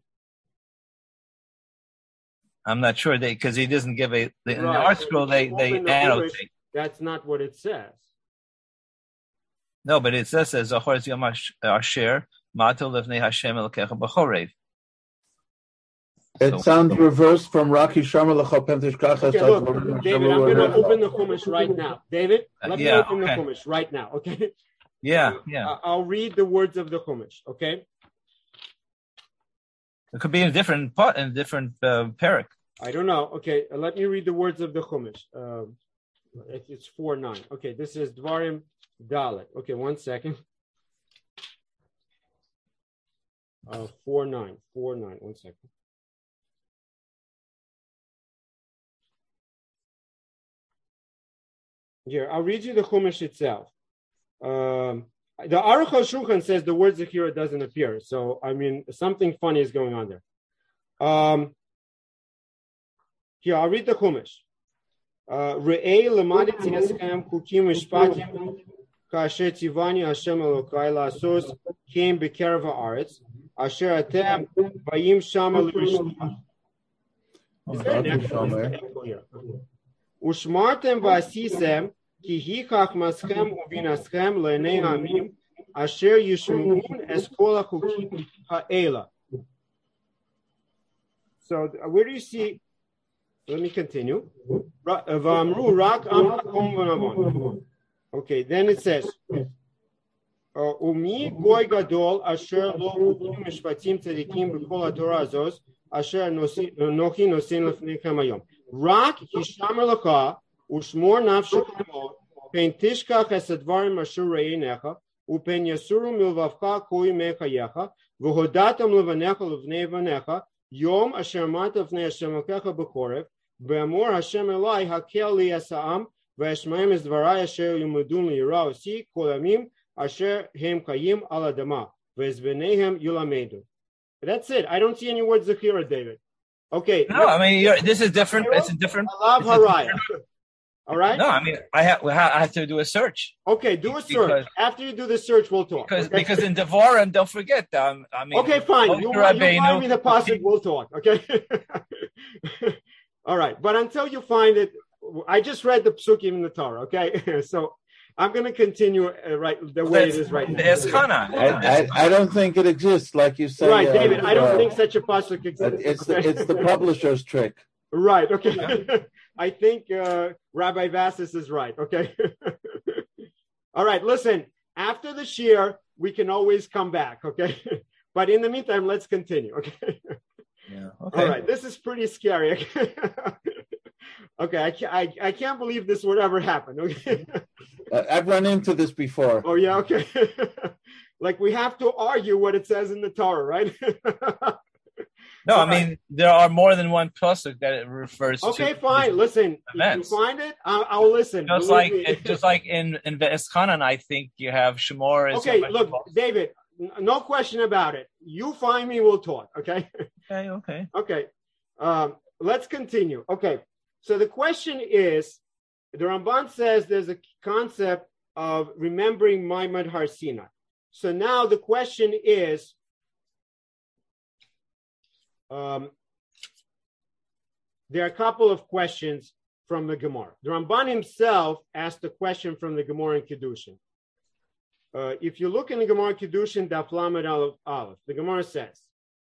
I'm not sure they because he doesn't give a the, in right. the Art Scroll they they the annotate. English, that's not what it says. No, but it says as Zachor es yom asher mato lefnei Hashem Elokecho bechorev. It so, sounds reversed from Raki Shamar Lecha Pentishkach. Okay, look, David, I'm going to open the Chumash right now. David, let me uh, yeah, open okay. the Chumash right now, okay? Yeah, yeah. I'll read the words of the Chumash, okay? It could be in a different part, in a different uh, parak. I don't know. Okay, uh, let me read the words of the Chumash. Um, it, it's four nine. Okay, this is Dvarim Dalet. Okay, one second. Uh, four nine, four nine. One second. Here, I'll read you the Chumash itself. Um, the Aruch HaShulchan says the word Zechira doesn't appear. So, I mean, something funny is going on there. Um, here, I'll read the Chumash. Re'ei lemadeti eschem chukim mishpatim kasher tivani Hashem Elokai la'asos kim b'kerev ha'aretz asher atem bayim shama l'rishma. Is there an echo? Is there an echo here? Ushmartem v'asisem ki hikach maschem uvinaschem le'nei hamim asher yishmuun es kol hachukim ha'ela. So where do you see? Let me continue. Okay, then it says, Umi goy gadol asher lo chukim mishpatim tzadikim b'kol haTorah azos asher nochi nosin lefnei hayom. Rak hishamer laka ushmor nafshekemo pen tishkach es advarim asher reinecha upen yasuru milvavcha koi mechayecha v'hodatam levanecha levnei vanecha yom asher mata lefnei Hashem Elokecha b'chorev v'amor Hashem Elai hakel li esa'am v'eshmaim es dvarai asher yumudun liyira osi kol yamim asher hem kayim al adama v'ezbeneihem yulamedu. That's it. I don't see any words of here, David. Okay. No, I mean you're, this is different. It's a different. I love Haraya. All right. No, I mean I have I have to do a search. Okay, do a search. Because, After you do the search, we'll talk. Because okay? because in Devarim, don't forget. Um, I mean. Okay, fine. You, you find me the pasuk, we'll talk. Okay. All right, but until you find it, I just read the psukim in the Torah. Okay, so I'm going to continue uh, right the way it is right now. I, I, I don't think it exists, like you said. Right, uh, David. I don't uh, think such a pasuk exists. It's okay? the, it's the publisher's trick. Right. Okay. Yeah. I think uh, Rabbi Vassis is right. Okay. All right. Listen. After the shir, we can always come back. Okay. But in the meantime, let's continue. Okay. Yeah. Okay. All right. This is pretty scary. Okay. Okay, I can't, I, I can't believe this would ever happen. Okay. uh, I've run into this before. Oh, yeah, okay. Like we have to argue what it says in the Torah, right? No, I mean, there are more than one pasuk that it refers okay, to. Okay, fine. Listen, events. If you find it, I'll, I'll listen. Just like, it, just like in, in Ve'eschanan, I think you have Shemor. Okay, look, David, no question about it. You find me, we'll talk, okay? Okay, okay. Okay, um, let's continue. Okay. So the question is, the Ramban says there's a concept of remembering Maimad Har Sinai. So now the question is, um, there are a couple of questions from the Gemara. The Ramban himself asked a question from the Gemara in Kedushin. Uh, if you look in the Gemara Kedushin, Daf Lamed Aleph, Aleph, the Gemara says,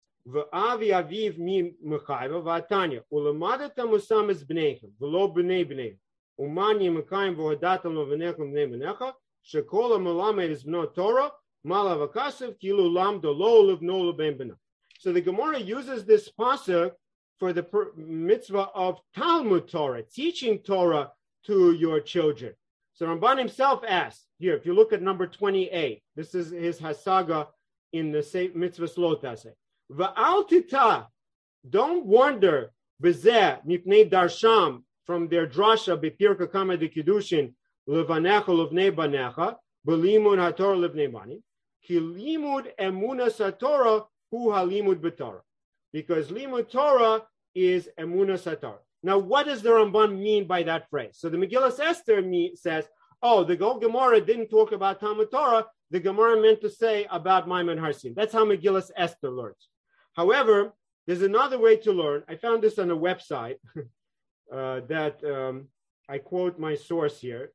V'avi aviv mi mechayva v'atanya u'lemadet musam es b'neichem v'lo b'nei b'neichem u'mani mekayim v'hodatam lo v'nechem b'nei b'necha shekol ha'melamed es b'no Torah mala v'kasev kilu lamdo lo livno l'bein b'na. So the Gemara uses this pasuk for the per- mitzvah of Talmud Torah, teaching Torah to your children. So Ramban himself asks, here, if you look at number twenty-eight, this is his hasaga in the mitzvah slotase. Va'al tita, don't wonder, bezeh mipnei darsham, from their drasha b'pirka kama de kedushin levanecha levnei banecha b'limud haTorah levnei bani ki limud emunas haTorah hu halimud b'Torah, because limud Torah is emunas haTorah. Now, what does the Ramban mean by that phrase? So the Megillas Esther me, says, oh, the Gol Gemara didn't talk about Talmud Torah. The Gemara meant to say about Maimon Har Sinai. That's how Megillas Esther learns. However, there's another way to learn. I found this on a website uh, that um, I quote my source here.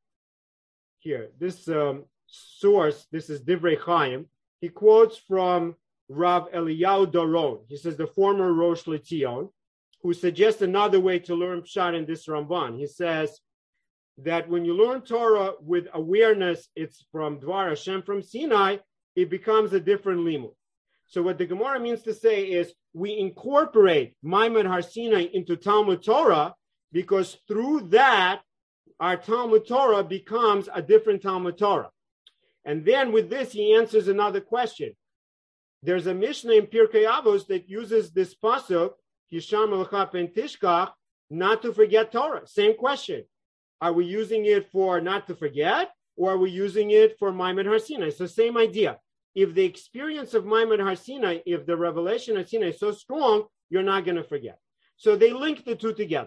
Here, this um, source, this is Divrei Chaim. He quotes from Rav Eliyahu Doron. He says the former Rosh LeTzion, who suggests another way to learn Pshat in this Ramban. He says that when you learn Torah with awareness, it's from Dvar Hashem, from Sinai, it becomes a different limud. So what the Gemara means to say is we incorporate Maimon Har Sinai into Talmud Torah because through that, our Talmud Torah becomes a different Talmud Torah. And then with this, he answers another question. There's a Mishnah in Pirkei Avos that uses this pasuk, Yisham Elcha Pen Tishkach, not to forget Torah. Same question. Are we using it for not to forget, or are we using it for Maimon Har Sinai? So same idea. If the experience of Maimon Har Sinai, if the revelation of Sinai is so strong, you're not going to forget. So they link the two together.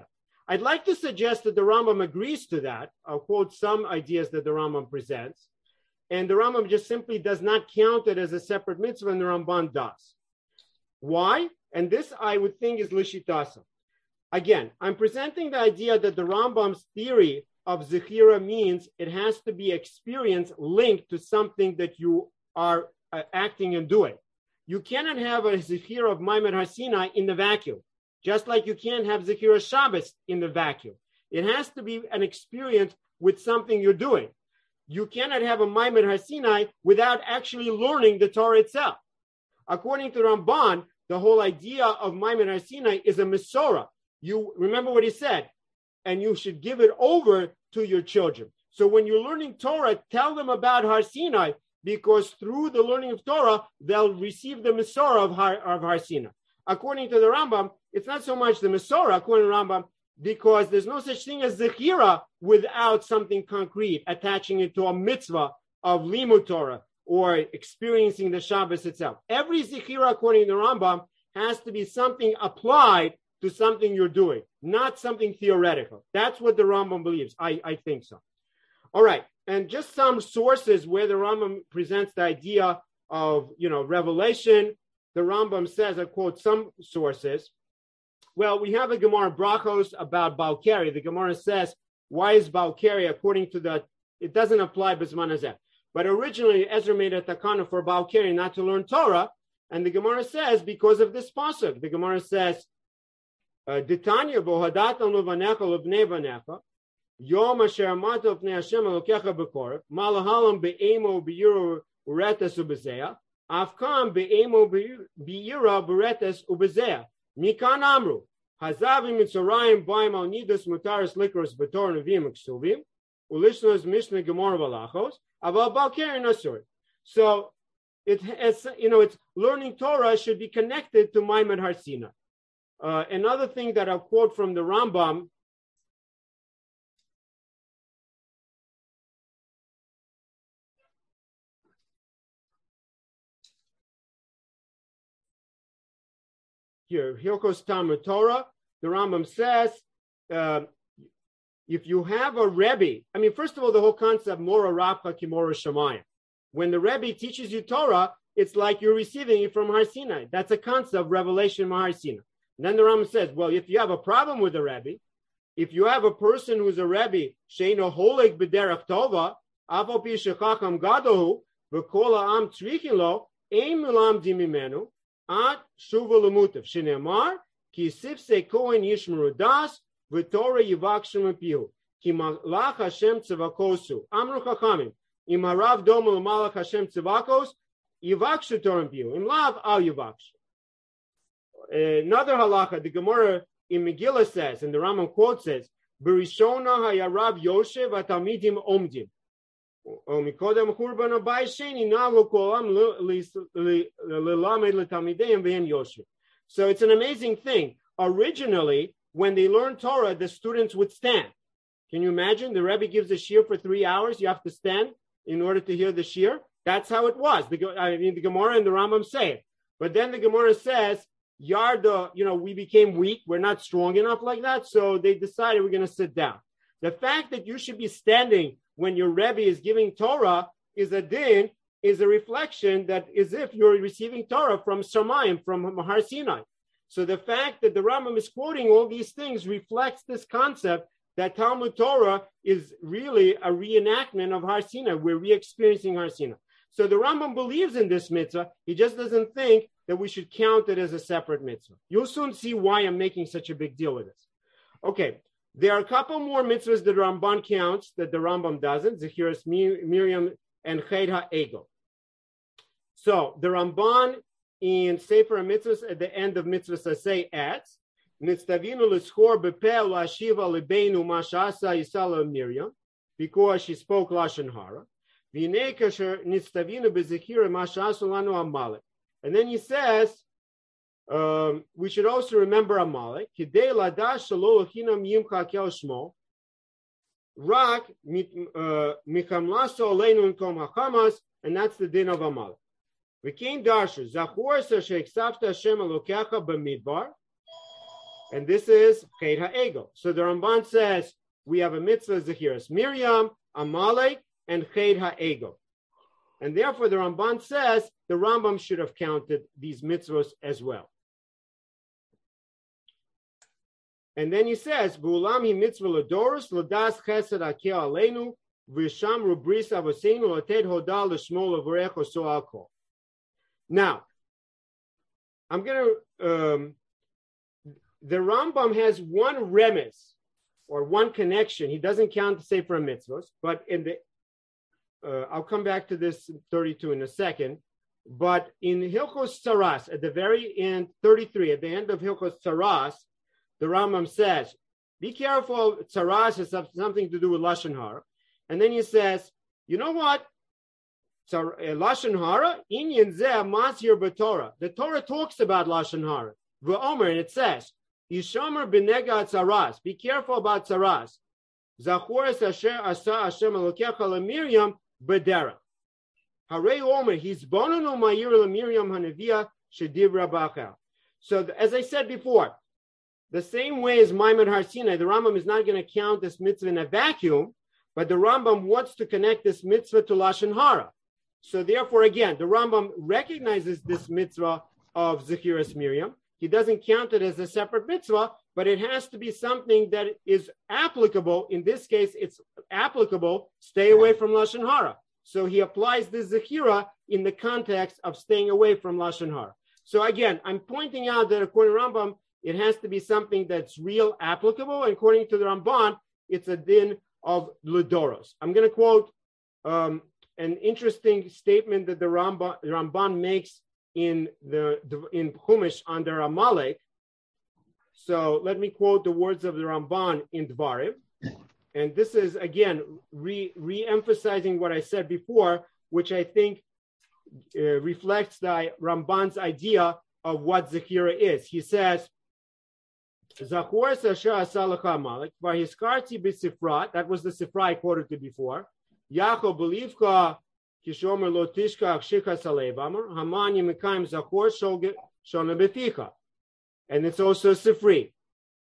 I'd like to suggest that the Rambam agrees to that. I'll quote some ideas that the Rambam presents. And the Rambam just simply does not count it as a separate mitzvah, and the Ramban does. Why? And this, I would think, is Lishitasa. Again, I'm presenting the idea that the Rambam's theory of Zechira means it has to be experience linked to something that you are uh, acting and doing. You cannot have a Zechira of Maimed Har Sinai in the vacuum, just like you can't have Zechira Shabbos in the vacuum. It has to be an experience with something you're doing. You cannot have a Maimed Har Sinai without actually learning the Torah itself. According to Ramban, the whole idea of Maimed Har Sinai is a Mesorah. You remember what he said, and you should give it over to your children. So when you're learning Torah, tell them about Har Sinai, because through the learning of Torah, they'll receive the Mesorah of Har, of Har Sinai. According to the Rambam, it's not so much the Mesorah, according to Rambam, because there's no such thing as Zechira without something concrete, attaching it to a mitzvah of Limud Torah or experiencing the Shabbos itself. Every Zechira, according to the Rambam, has to be something applied to something you're doing, not something theoretical. That's what the Rambam believes. I, I think so. All right. And just some sources where the Rambam presents the idea of, you know, revelation. The Rambam says, I quote some sources. Well, we have a Gemara Brachos about Balkari. The Gemara says, why is Balkari, according to the, it doesn't apply B'zman Hazeh. But originally, Ezra made a takana for Balkari not to learn Torah. And the Gemara says, because of this pasuk, the Gemara says, Ditanya bohadatan luvanecha lubnei vanecha, yom asher amata upnei Hashem elokecha b'korev, malahalam be'emo b'yiro uretes ubezeah, afkam be'emo b'yira uretes ubezeah. Mikan amru, hazavim mitzorayim b'ayim al nidus mutaris likros b'tor nevim ksuvim, ulishnos mishne gemor valachos, aval balkeri nasur. So, it has, you know, it's learning Torah should be connected to Maimed Har Sinai. Uh, another thing that I'll quote from the Rambam, here, Hilkos Talmud Torah, the Rambam says, uh, if you have a Rebbe, I mean, first of all, the whole concept, Mora Rabcha ki Mora Shamayim. When the Rebbe teaches you Torah, it's like you're receiving it from Har Sinai. That's a concept of revelation from Har Sinai. And then the Rambam says, well, if you have a problem with the Rebbe, if you have a person who's a Rebbe, sheino holik b'derech tova, afal pi shechacham gadohu, v'kol ha'am tzrichin lo, ein mulam dimimenu, at shuva lemutav, shene'amar, ki sifsei kohen yishmeru das, v'torah yivakshem apihu, ki malach Hashem tzavakosu, amru chachamim, im harav domu l'malach Hashem tzavakos, yivakshu torah apihu, im lav al yivakshu. Another halacha, the Gemara in Megillah says, and the Rambam quote says, "Berishona hayarav Yoshev atamidim omdim, omikodem churban abai sheni nago kolam lelamed letamideim ve'en Yoshev." So it's an amazing thing. Originally, when they learned Torah, the students would stand. Can you imagine? The Rebbe gives a shiur for three hours. You have to stand in order to hear the shiur. That's how it was. The, I mean, the Gemara and the Rambam say it. But then the Gemara says, Yarda, you know, we became weak. We're not strong enough like that. So they decided we're going to sit down. The fact that you should be standing when your Rebbe is giving Torah is a din, is a reflection that is if you're receiving Torah from Shamayim, from Har Sinai. So the fact that the Rambam is quoting all these things reflects this concept that Talmud Torah is really a reenactment of Har Sinai. We're re-experiencing Har Sinai. So the Rambam believes in this mitzvah. He just doesn't think that we should count it as a separate mitzvah. You'll soon see why I'm making such a big deal with this. Okay, there are a couple more mitzvahs that Ramban counts that the Rambam doesn't. Zechiras Miriam and Ched HaEgel. So the Ramban in Sefer HaMitzvahs at the end of Mitzvahs Aseh adds, Nitztavinu l'schor b'peh l'ashiva l'beinu ma she'asa Yisrael Miriam, because she spoke Lashon Hara. V'nei kasher nitztavinu b'zechira ma she'asu lanu Amalek. And then he says, um, we should also remember Amalek. Kidei ladash shelo l'chinam yimcha kel shmo. Rak michamlaso aleinu inkom hachamas, and that's the din of Amalek. V'kein darshu zachor she'eksavta Hashem elokecha b'midbar. And this is Chet HaEgel. So the Ramban says we have a mitzvah Zechiras Miriam, Amalek, and Chet HaEgel. And therefore the Ramban says the Rambam should have counted these mitzvahs as well. And then he says, "V'ulam hi mitzvah l'dorus l'das chesed akeh aleinu v'sham rubris avoseinu l'ted hoda l'shmo l'vorecho so'al kol." Now, I'm going to. Um, the Rambam has one remes or one connection. He doesn't count the Sefer Mitzvos, but in the uh, I'll come back to this thirty-two in a second. But in Hilchos Tzaras, at the very end, thirty-three, at the end of Hilchos Tzaras, the Rambam says, be careful, Tzaras has something to do with Lashon Hara. And then he says, you know what? Lashon Hara, inyan zeh masir b'Torah. The Torah talks about Lashon Hara. V'omer, and it says, Yishomer b'nega Tzaras. Be careful about Tzaras. Zachoras asher asa Hashem elokecha leMiriam b'derech. Harei Omer, he's bononu ma'ir leMiriam hanevia shedibra b'achel. So as I said before, the same way as Maimon Har Sinai, the Rambam is not going to count this mitzvah in a vacuum, but the Rambam wants to connect this mitzvah to Lashon Hara. So therefore, again, the Rambam recognizes this mitzvah of Zechiras Miriam. He doesn't count it as a separate mitzvah, but it has to be something that is applicable. In this case, it's applicable, stay away from Lashon Hara. So he applies this Zechira in the context of staying away from Lashon Hara. So again, I'm pointing out that according to Rambam, it has to be something that's real applicable. And according to the Ramban, it's a din of Ludoros. I'm going to quote um, an interesting statement that the Ramban, the Ramban makes in the, the in Chumash under Amalek. So let me quote the words of the Ramban in Dvarim. And this is, again, re, re-emphasizing what I said before, which I think uh, reflects the Ramban's idea of what Zechira is. He says, Zachor Asher Asalacha Amalek, Vahiskarti b'Sifra, that was the Sifra I quoted to before. Yaakov Belivka Kishomer Lotishka Akshika Salevamar, Hamani Mekayim Zachor Shona Beficha. And it's also Sifri.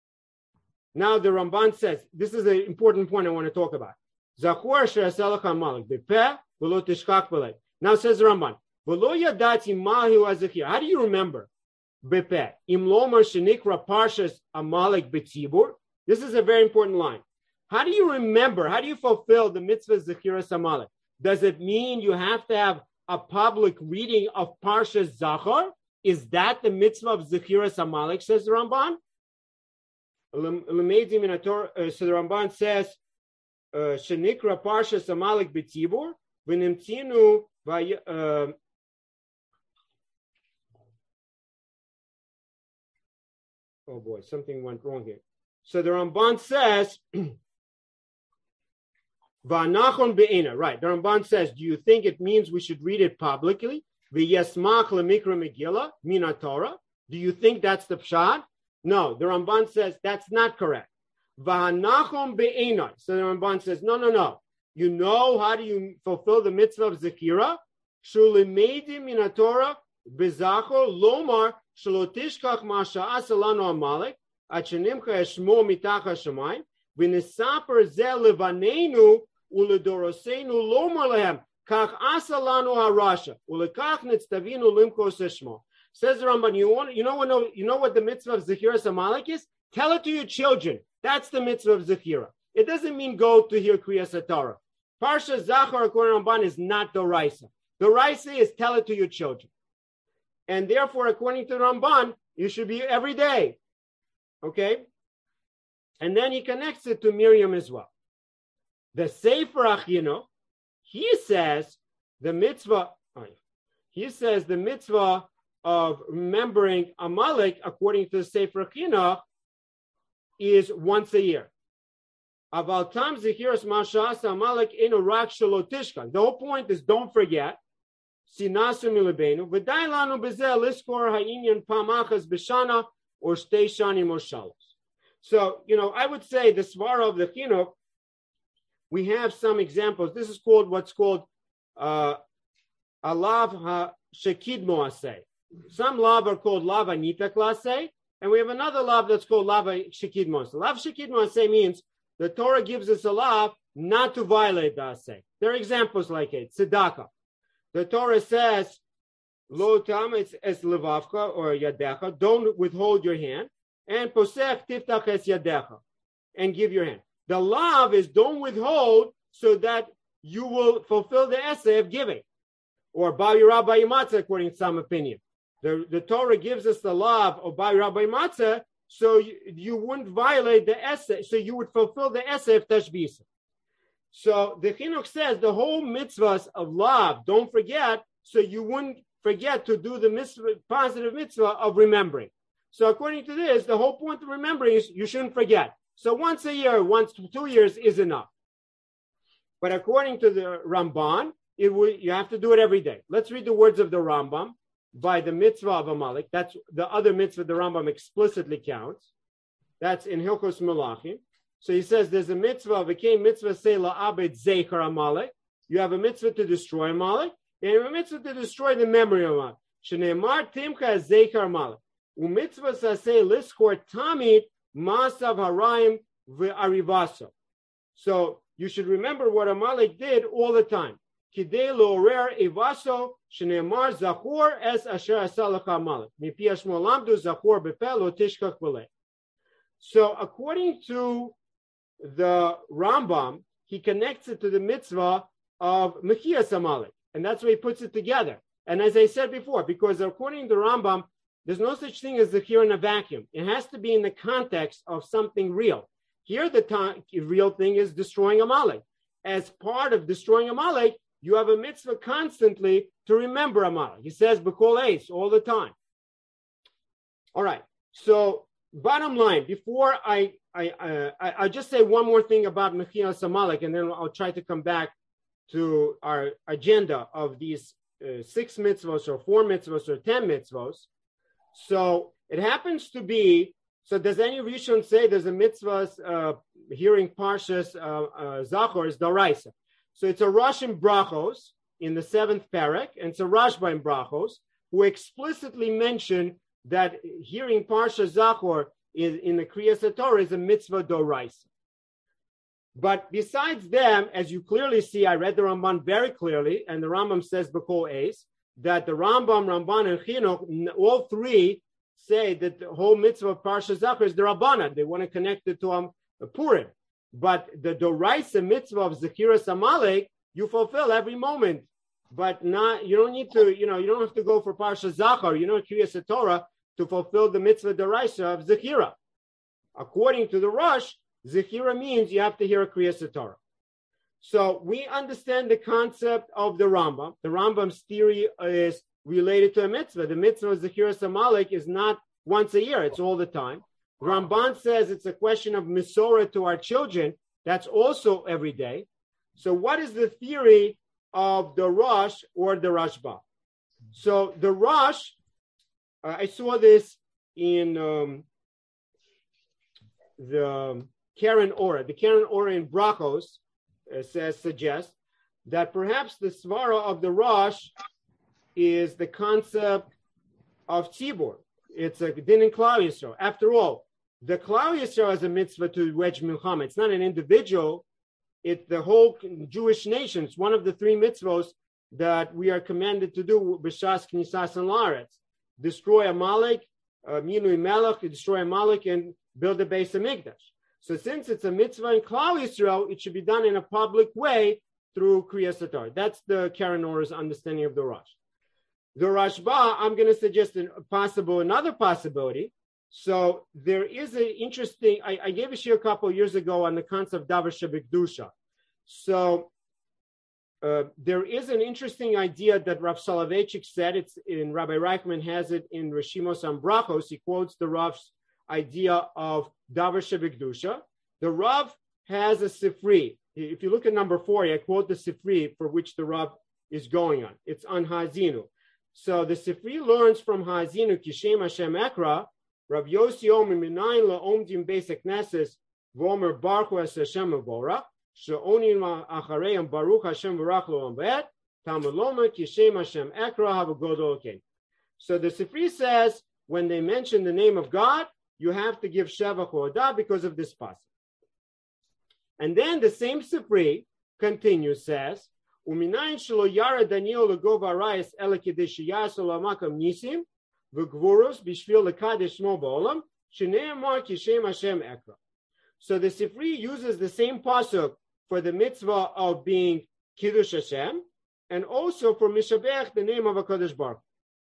Now the Ramban says, this is an important point I want to talk about. Zachor Asher Asalacha Amalek, Bepeh V'lo Tishkak B'lei. Now says the Ramban, V'lo Yadati Mahu Azachir. How do you remember? Bepeh. Imlomar Shenikra Parshas Amalek B'tzibur. This is a very important line. How do you remember? How do you fulfill the mitzvah Zechiras Amalek? Does it mean you have to have a public reading of Parshas Zachor? Is that the mitzvah of Zechiras Amalek, says the Ramban? So the Ramban says, Shenikra Parshas Amalek B'tzibur, V'nimtzinu V'y... Oh boy, something went wrong here. So the Ramban says, V'anachon be'ena. Right, the Ramban says, do you think it means we should read it publicly? V'yesmach lemikra megillah mina Torah. Do you think that's the pshat? No, the Ramban says that's not correct. V'anachon be'ena. So the Ramban says, no, no, no. You know how do you fulfill the mitzvah of Zechira? Shulimedim mina Torah b'zachor lomar shalotishkach masha asalano amalek achenimcha eshmo mitach hashamayim v'nesaper ze levanenu uledorosenu lomar lehem kach asalano harasha ulekach nitztavinu limkos eshmo. Says the Ramban, you want, you know what, you know what the mitzvah of Zechiras Amalek is? Tell it to your children. That's the mitzvah of Zechira. It doesn't mean go to hear Kriyas Torah. Parsha Zachor according to Ramban is not Doraisa. Doraisa is tell it to your children. And therefore, according to Ramban, you should be every day. Okay? And then he connects it to Miriam as well. The Sefer Achino, he says the mitzvah, he says the mitzvah of remembering Amalek, according to the Sefer Achino, is once a year. Aval tam zechiras mashas Amalek eno rak shalotishka. The whole point is don't forget. Sinasu milibenu v'day lanu bezel liskor ha'inyan pamachas b'shana or shtei shanim or shalos. So, you know, I would say the svara of the chinuch, we have some examples. This is called what's called uh, a lav ha-shekidmo asay. Some lav are called lav anita klasay, and we have another lav that's called lav shekidmon. So lav shekidmon say means the Torah gives us a lav not to violate the aseh. There are examples like it. Tzedakah. The Torah says, lo tamitz es levavcha or yadecha, don't withhold your hand, and posech tiftach es yadecha, and give your hand. The lav is don't withhold so that you will fulfill the essay of giving, or bayirah bayimatzah, according to some opinion. The, the Torah gives us the lav of bayirah bayimatzah, so you, you wouldn't violate the essay, so you would fulfill the essay of tashbisa. So the Chinuch says the whole mitzvahs of lav, don't forget, so you wouldn't forget to do the mitzvah, positive mitzvah of remembering. So according to this, the whole point of remembering is you shouldn't forget. So once a year, once to two years is enough. But according to the Ramban, it will, you have to do it every day. Let's read the words of the Rambam by the mitzvah of Amalek. That's the other mitzvah the Rambam explicitly counts. That's in Hilchos Melachim. So he says there's a mitzvah, v'kein mitzvah say la'abed zeicher Amalek. You have a mitzvah to destroy Amalek, and you have a mitzvah to destroy the memory of Amalek. Shneimar timcha zeicher Amalek. U'mitzvah saseh liskor tamid masav harayim v'arivaso. So you should remember what Amalek did all the time. Kidei lo'orer evaso shneimar zachor es asher asalach Amalek. Mipi ashmo lamdu zachor bepeh lo tishkach b'lei. So according to the Rambam, he connects it to the mitzvah of Mechias Amalek, and that's why he puts it together. And as I said before, because according to the Rambam, there's no such thing as Zechir in a vacuum. It has to be in the context of something real. Here, the t- real thing is destroying Amalek. As part of destroying Amalek, you have a mitzvah constantly to remember Amalek. He says B'kol Eis all the time. All right. So bottom line, before I I, uh, I I just say one more thing about Mechias Amalek, and then I'll try to come back to our agenda of these uh, six mitzvos or four mitzvos or ten mitzvos. So it happens to be, so does any Rishon say there's a mitzvah uh, hearing Parshas uh, uh, Zachor is Daraisa? So it's a Rosh in Brachos in the seventh parak, and it's a Rashba in Brachos, who explicitly mention that hearing Parsha Zachor is, in the Kriyas Torah is a mitzvah Doraisa. But besides them, as you clearly see, I read the Ramban very clearly, and the Rambam says B'kol Eis, that the Rambam, Ramban, and Chinuch, all three say that the whole mitzvah of Parsha Zachor is the Rabbanah. They want to connect it to um, Purim. But the Doraisa mitzvah of Zechiras Amalek, you fulfill every moment. But not, you don't need to, you know, you don't have to go for Parsha Zachor, you know, Kriyas Torah, to fulfill the mitzvah Doraisa of Zechira. According to the Rosh, Zechira means you have to hear a Kriyas Torah. So we understand the concept of the Rambam. The Rambam's theory is related to a mitzvah. The mitzvah of Zechiras Amalek is not once a year, it's all the time. Ramban says it's a question of Misorah to our children. That's also every day. So what is the theory of the Rosh or the Rashba? So the Rosh, uh, I saw this in um, the Karen Ora. The Karen Ora in Brachos uh, says, suggests that perhaps the svara of the Rosh is the concept of tzibur. It's a din in Klal Yisrael. After all, the Klal Yisrael is a mitzvah to wedge milchama. It's not an individual. It's the whole Jewish nation. It's one of the three mitzvahs that we are commanded to do b'shas knisas and laaretz. Destroy Amalek, uh, minui melech, destroy Amalek, and build a Beis Hamikdash. So since it's a mitzvah in Klal Yisrael, it should be done in a public way through Kriyas Torah. That's the Karen Ora's understanding of the Rosh. The Rashba, I'm going to suggest a possible, another possibility. So there is an interesting, I, I gave a shir a couple of years ago on the concept of Davar Shebekdusha. So uh, there is an interesting idea that Rav Soloveitchik said, it's in Rabbi Reichman has it in Reshimos Ambrachos. He quotes the Rav's idea of Davar Shebekdusha. The Rav has a Sifri. If you look at number four, I quote the Sifri for which the Rav is going on. It's on Ha'azinu. So the Sifri learns from Ha'azinu Kishem Hashem Ekra, Rav Yossi Omer Minayin La'omdim Basic Nesses Vomer Baruch Es Hashem Avorach She'onim Achareyam Baruch Hashem Varach Lo Ambet Tamaloma Kishem Hashem Ekra Havagodol Ken. So the Sifri says when they mention the name of God, you have to give Shevach or Odah because of this pasuk. And then the same Sifri continues, says, Uminayin shelo yara Daniel legova arayis ele kedesh yas olamakam nisim v'gvuros b'shvil lekadesh shmo ba'olam shenei amar kishem Hashem ekra. So the Sifri uses the same pasuk for the mitzvah of being Kiddush Hashem, and also for Mishabech, the name of HaKadosh Baruch.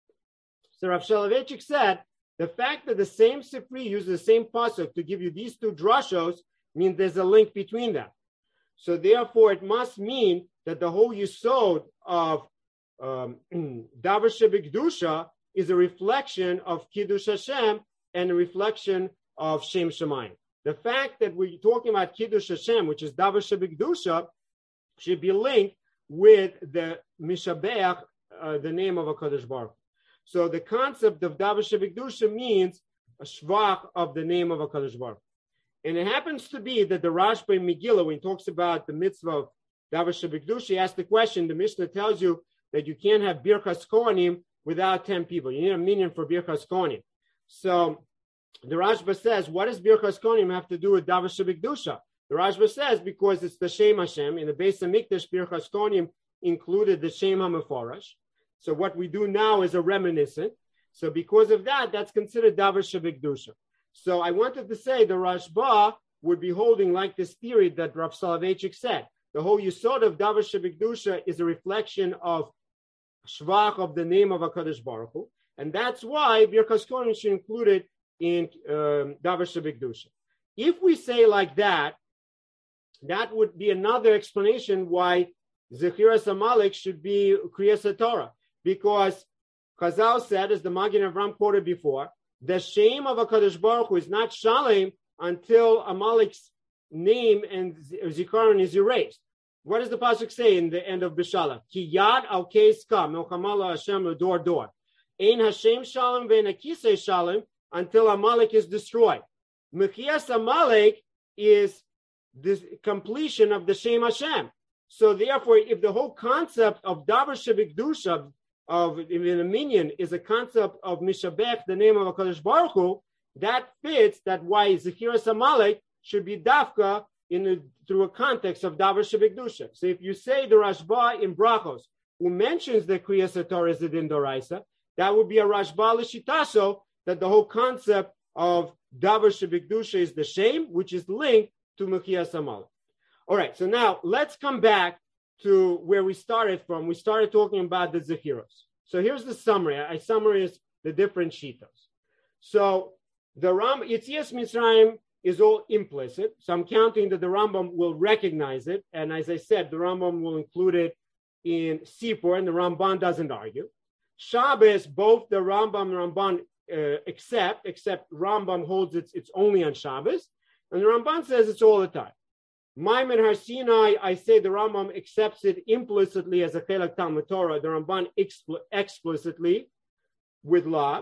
So Rav Soloveitchik said, the fact that the same Sifri uses the same pasuk to give you these two drashos means there's a link between them. So therefore, it must mean that the whole yesod of um, Davar Shebekdusha is a reflection of Kiddush Hashem and a reflection of Shem Shemayim. The fact that we're talking about Kiddush Hashem, which is Davar Shebekdusha, should be linked with the Mishabeach, uh, the name of HaKadosh Baruch. So the concept of Davar Shebekdusha means a shvach of the name of HaKadosh Baruch. And it happens to be that the Rashba in Megillah, when he talks about the mitzvah of Davar Shebekdusha, he asks the question, the Mishnah tells you that you can't have Birchas Kohanim without ten people. You need a minyan for Birchas Kohanim. So the Rashba says, what does Birchas Kohanim have to do with Davar Shebekdusha? The Rashba says, because it's the Shem Hashem. In the Beis HaMikdash, Birchas Kohanim included the Shem HaMeforash. So what we do now is a reminiscent. So because of that, that's considered Davar Shebekdusha. So I wanted to say the Rashba would be holding like this theory that Rav Soloveitchik said. The whole yesod of Davar Shebekdusha is a reflection of shvach of the name of HaKadosh Baruch Hu. And that's why Birchas Kohanim should include it in um, Davar Shebekdusha. If we say like that, that would be another explanation why Zechiras Amalek should be Kriyas Torah. Because Chazal said, as the Magen Avram quoted before, the shame of HaKadosh Baruch Hu is not Shalem until Amalek's name and Zikaron is erased. What does the pasuk say in the end of Bishalach? Ki yad al keiska melchamala Hashem l'dor dor. Ein Hashem Shalem ve'en akisei Shalem until Amalek is destroyed. Mechias Amalek is the completion of the Shem Hashem. So therefore, if the whole concept of Davar Shebekdusha of in a minyan is a concept of Mishabech, the name of HaKadosh Baruch Hu, that fits that why Zechiras Amalek should be dafka in a, through a context of Davar Shebekdusha. So if you say the Rashba in Brachos, who mentions the Kriyas Torah as a din doraisa, that would be a Rashba l'shitaso, that the whole concept of Davar Shebekdusha is the shame, which is linked to Mechias Amalek. All right, so now let's come back to where we started from. We started talking about the Zechiros. So here's the summary. I summarize the different shitas. So the Ram Yetzias Mitzrayim is all implicit. So I'm counting that the Rambam will recognize it. And as I said, the Rambam will include it in Sipur, and the Ramban doesn't argue. Shabbos, both the Rambam and Ramban uh, accept, except Rambam holds it's, it's only on Shabbos. And the Ramban says it's all the time. Maimon Har Sinai, I say the Rambam accepts it implicitly as a Chelak Talmud Torah, the Ramban expl- explicitly with law.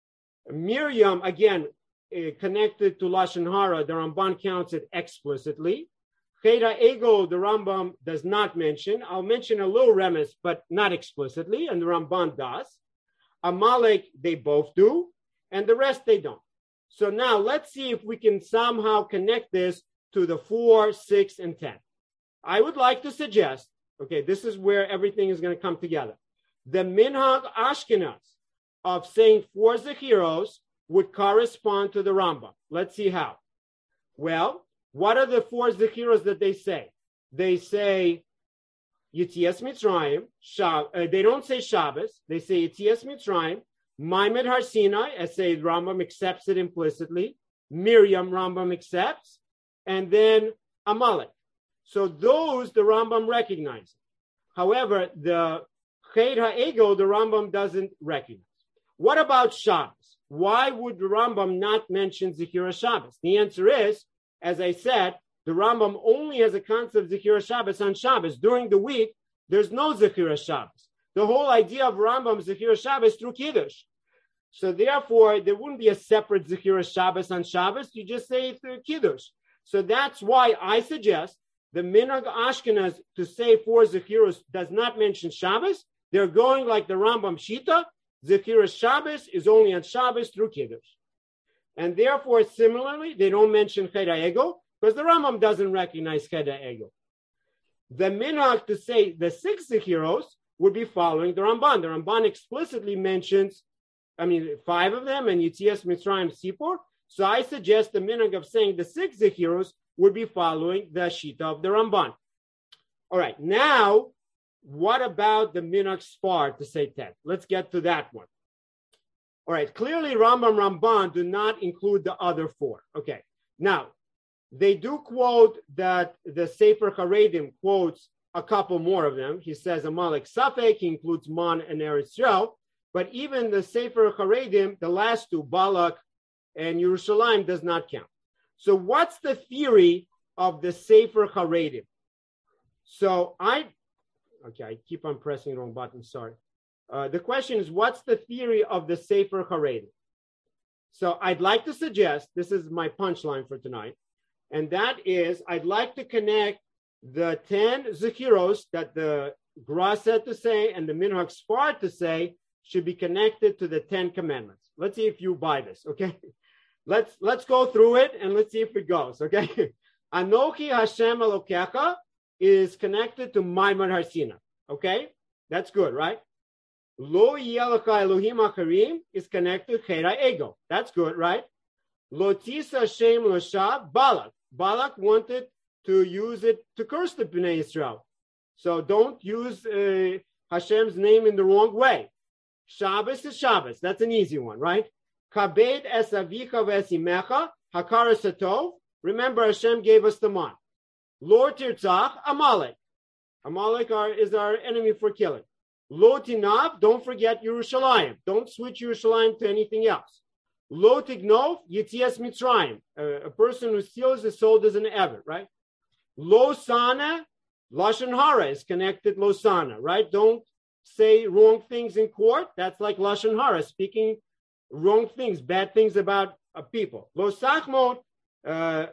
Miriam, again, uh, connected to Lashon Hara, the Ramban counts it explicitly. Cheda Ego, the Rambam does not mention. I'll mention a little remes, but not explicitly, and the Ramban does. Amalek, they both do, and the rest they don't. So now let's see if we can somehow connect this to the four, six, and ten. I would like to suggest, okay, this is where everything is going to come together. The Minhag Ashkenaz of saying four Zechiros would correspond to the Rambam. Let's see how. Well, what are the four Zechiros that they say? They say Yetzias Mitzrayim. Shab- uh, they don't say Shabbos. They say Yetzias Mitzrayim. Maimed Har Sinai, I say Rambam accepts it implicitly. Miriam, Rambam accepts. And then Amalek. So those the Rambam recognizes. However, the Ched HaEgo, the Rambam doesn't recognize. What about Shabbos? Why would the Rambam not mention Zechira Shabbos? The answer is, as I said, the Rambam only has a concept of Zechira Shabbos on Shabbos. During the week, there's no Zechira Shabbos. The whole idea of Rambam Zechira Shabbos through Kiddush. So therefore, there wouldn't be a separate Zechira Shabbos on Shabbos. You just say it through Kiddush. So that's why I suggest the Minhag Ashkenaz to say four Zechiros does not mention Shabbos. They're going like the Rambam Shita, Zechiras Shabbos is only on Shabbos through Kiddush. And therefore, similarly, they don't mention Chet HaEgel because the Rambam doesn't recognize Chet HaEgel. The minhag to say the six Zechiros would be following the Ramban. The Ramban explicitly mentions, I mean, five of them and Yitzias Mitzrayim Sipur. So I suggest the minhag of saying the six Zechiros would be following the Shita of the Ramban. All right, now, what about the minhag Sfar to say ten? Let's get to that one. All right, clearly Rambam Ramban do not include the other four. Okay, now, they do quote that the Sefer Haredim quotes a couple more of them. He says Amalek Safek, he includes Man and Eretz Yisrael, but even the Sefer Haredim, the last two, Balak and Yerushalayim, does not count. So what's the theory of the Sefer Haredim? So I, okay, I keep on pressing the wrong button, sorry. Uh, the question is, what's the theory of the Sefer Haredim? So I'd like to suggest, this is my punchline for tonight, and that is, I'd like to connect the ten Zechiros that the Gra said to say and the Minhag Sfar to say should be connected to the Ten Commandments. Let's see if you buy this, okay? Let's let's go through it and let's see if it goes, okay? Anochi Hashem Elokecha is connected to Maimon Har Sinai, okay? That's good, right? Lo Yelecha Elohim Acharim is connected to Chet HaEgel. That's good, right? Lo Tisa Shem Loshav Balak. Balak wanted to use it to curse the Bnei Israel. So don't use uh, Hashem's name in the wrong way. Shabbos is Shabbos. That's an easy one, right? Kabed es avicha v'esimecha hakara satov. Remember, Hashem gave us the man. Lo tirtzach Amalek. Amalek are, is our enemy for killing. Lo tinav. Don't forget Yerushalayim. Don't switch Yerushalayim to anything else. Lo tignov Yitzias Mitzrayim. Uh, a person who steals is sold as an eved, right? Lo sana Lashon Hara is connected Lo sana, right? Don't say wrong things in court. That's like Lashon Hara, speaking wrong things, bad things about uh, people. Lo sachmon, uh,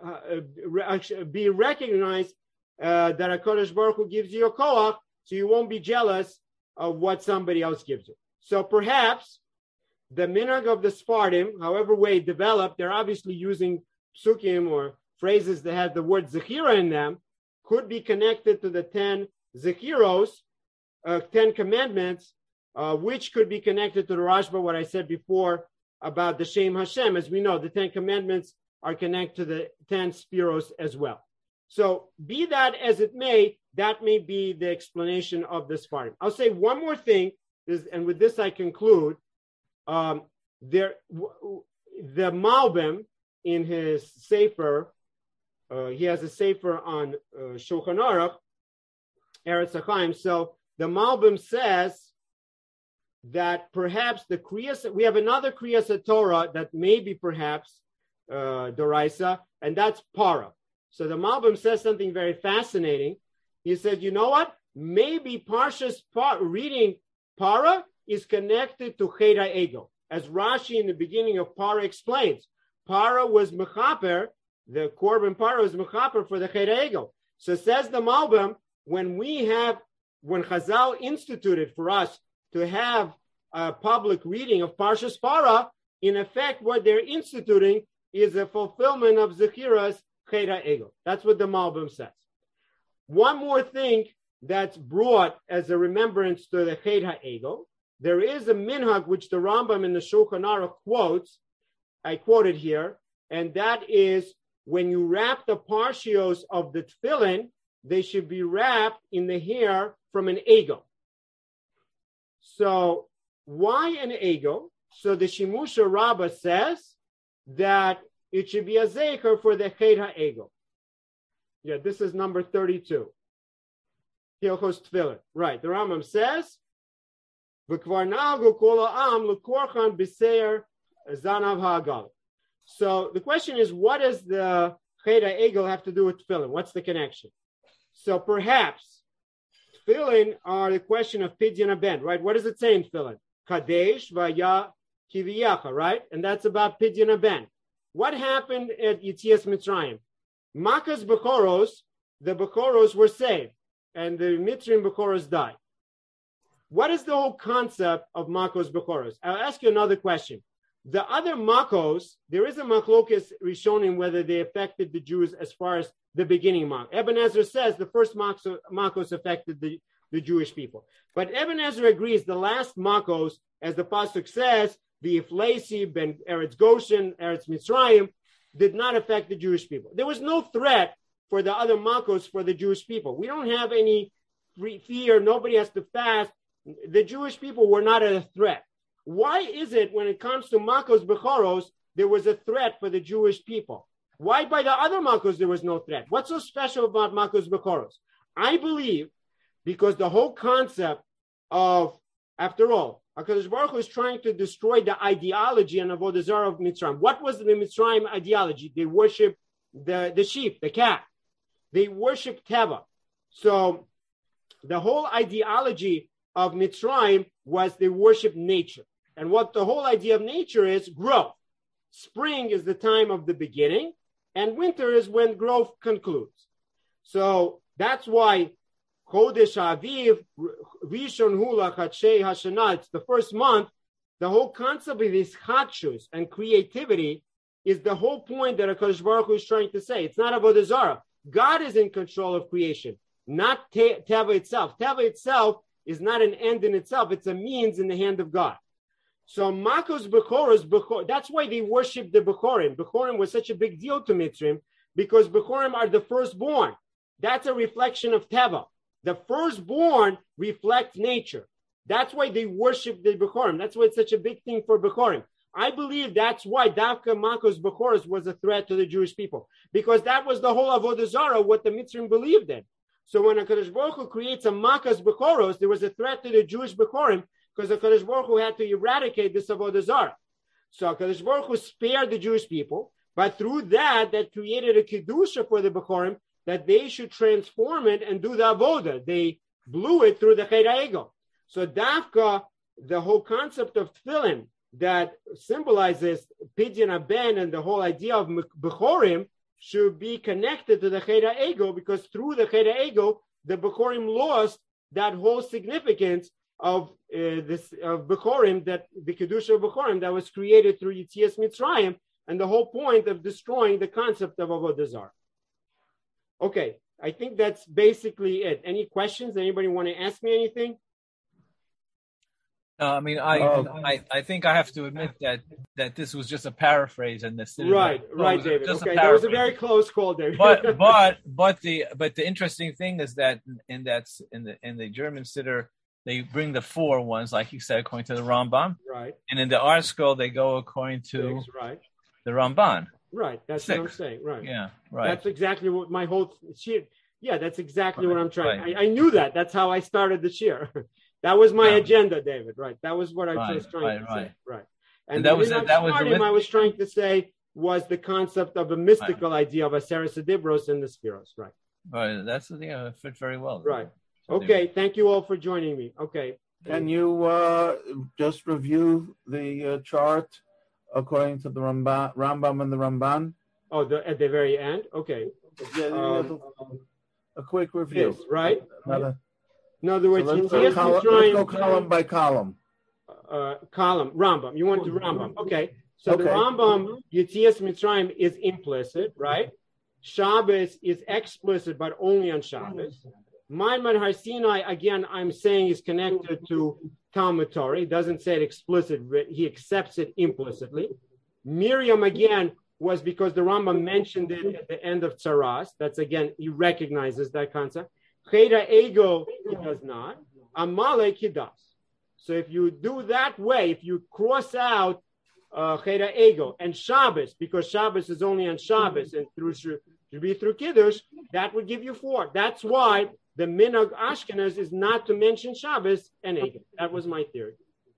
uh, be recognized uh, that HaKadosh Baruch Hu gives you a koach, so you won't be jealous of what somebody else gives you. So perhaps the minhag of the Sfardim, however way it developed, they're obviously using psukim or phrases that have the word Zechira in them, could be connected to the ten Zechiros, uh, ten commandments, uh, which could be connected to the Rashba, what I said before about the Shem Hashem. As we know, the ten commandments are connected to the ten Spiros as well. So be that as it may, that may be the explanation of this Sfardim. I'll say one more thing, and with this I conclude. Um, there, w- the Malbim in his Sefer, uh, he has a Sefer on uh, Shulchan Aruch, Eretz Chaim. So the Malbim says that perhaps the Kriyas, we have another Kriyas Torah that may be perhaps uh, Doraisa, and that's Para. So the Malbim says something very fascinating. He said, you know what? Maybe Parshas Par- reading Para is connected to Chet HaEgel. As Rashi in the beginning of Para explains, Para was Mechaper, the Korban Para was Mechaper for the Chet HaEgel. So says the Malbim, when we have, when Chazal instituted for us to have a public reading of Parshas Para, in effect what they're instituting is a fulfillment of Zechira's Chet HaEgel. That's what the Malbim says. One more thing that's brought as a remembrance to the Chet HaEgel, there is a minhag which the Rambam in the Shulchan Aruch quotes, I quote it here, and that is when you wrap the parshios of the tefillin, they should be wrapped in the hair from an egel. So why an egel? So the Shimusha Rabbah says that it should be a zecher for the Chet HaEgel. Yeah, this is number thirty-two. Hilchos Tefillin. Right, the Rambam says, so the question is, what does the Chet HaEgel have to do with tefillin? What's the connection? So perhaps tefillin are the question of Pidyon Haben, right? What does it say in tefillin? Kadesh v'ya kiviyacha, right? And that's about Pidyon Haben. What happened at Yitzias Mitzrayim? Makas Bechoros, the Bechoros were saved, and the Mitzrayim Bechoros died. what is the whole concept of Makos Bechoros? I'll ask you another question. The other Makos, there is a Machlokes Rishonim whether they affected the Jews as far as the beginning Makos. Eben Ezra says the first Makos affected the, the Jewish people. But Eben Ezra agrees the last Makos, as the Pasuk says, the Iflesi, Ben Eretz Goshen, Eretz Mitzrayim, did not affect the Jewish people. There was no threat for the other Makos for the Jewish people. We don't have any fear. Nobody has to fast. The Jewish people were not a threat. Why is it when it comes to Makos Bechoros, there was a threat for the Jewish people? Why by the other Makos there was no threat? What's so special about Makos Bechoros? I believe because the whole concept of, after all, HaKadosh Baruch Hu is trying to destroy the ideology and Avodah Zarah of Mitzrayim. What was the Mitzrayim ideology? They worship the, the sheep, the cat. They worship Teva. So the whole ideology of Mitzrayim was they worship nature. And what the whole idea of nature is, growth. Spring is the time of the beginning, and winter is when growth concludes. So that's why Chodesh Aviv, Rishon Hula, Chatshei Hashanah, it's the first month. The whole concept of this chadshus and creativity is the whole point that HaKadosh Baruch Hu is trying to say. It's not Avodah Zarah. God is in control of creation, not te- Teva itself. Teva itself is not an end in itself. It's a means in the hand of God. So Makos Bechoros, Bechor, that's why they worship the Bechorim. Bechorim was such a big deal to Mitzrayim because Bechorim are the firstborn. That's a reflection of Teva. The firstborn reflect nature. That's why they worship the Bechorim. That's why it's such a big thing for Bechorim. I believe that's why Davka Makos Bechoros was a threat to the Jewish people, because that was the whole Avodah Zarah, what the Mitzrayim believed in. So when HaKadosh Baruch Hu creates a Makos Bechoros, there was a threat to the Jewish Bechorim because HaKadosh Baruch Hu had to eradicate this Avodah Zarah. So HaKadosh Baruch Hu spared the Jewish people, but through that, that created a Kedusha for the Bechorim that they should transform it and do the Avodah. They blew it through the Chet HaEgel. So Davka, the whole concept of Tefillin that symbolizes Pidyon HaBen and the whole idea of Bechorim should be connected to the Chet HaEgel, because through the Chet HaEgel, the Bechorim lost that whole significance of uh, this of Bechorim, that the Kedusha of Bechorim that was created through Yetzias Mitzrayim, and the whole point of destroying the concept of Avodah Zarah. Okay, I think that's basically it. Any questions? Anybody want to ask me anything? No, I mean, I, oh. I I think I have to admit that that this was just a paraphrase, and this right, no, right, David. Okay, that was a very close call, David. but but but the but the interesting thing is that in that in the in the German Siddur, they bring the four ones, like you said, according to the Rambam. Right. And in the Art Scroll, they go according to Six, right. the Ramban. Right. That's Six. What I'm saying. Right. Yeah. Right. That's exactly what my whole shir. Yeah, that's exactly right. what I'm trying. Right. I, I knew that. That's how I started the shir. That was my yeah. agenda, David. Right. That was what I right. was trying right. to right. say. Right. And, and that was it. That was the I was trying to say was the concept of a mystical right. idea of Aseret Sedibros and the Spheros. Right. Right. That's the yeah, fit very well. Right. Okay. Thank you all for joining me. Okay. Can you uh, just review the uh, chart according to the Rambam, Rambam and the Ramban? Oh, the, at the very end? Okay. Yeah, um, a quick review. Yes, right? Another, In other words, so let's, yes, column, let's go column by column. Uh, column, Rambam. You want to Rambam. Okay. So okay. the Rambam, Yetzias Mitzrayim, is implicit, right? Shabbos is explicit, but only on Shabbos. Maimon Har Sinai, again, I'm saying is connected to Talmud Torah. He doesn't say it explicit, but he accepts it implicitly. Miriam, again, was because the Rambam mentioned it at the end of Tzaras. That's, again, he recognizes that concept. Chet HaEgel, he does not. Amalek, he does. So if you do that way, if you cross out uh, Chet HaEgel and Shabbos, because Shabbos is only on Shabbos and through should be through Kiddush, that would give you four. That's why the Minhag Ashkenaz is not to mention Shabbos and Egel. That was my theory.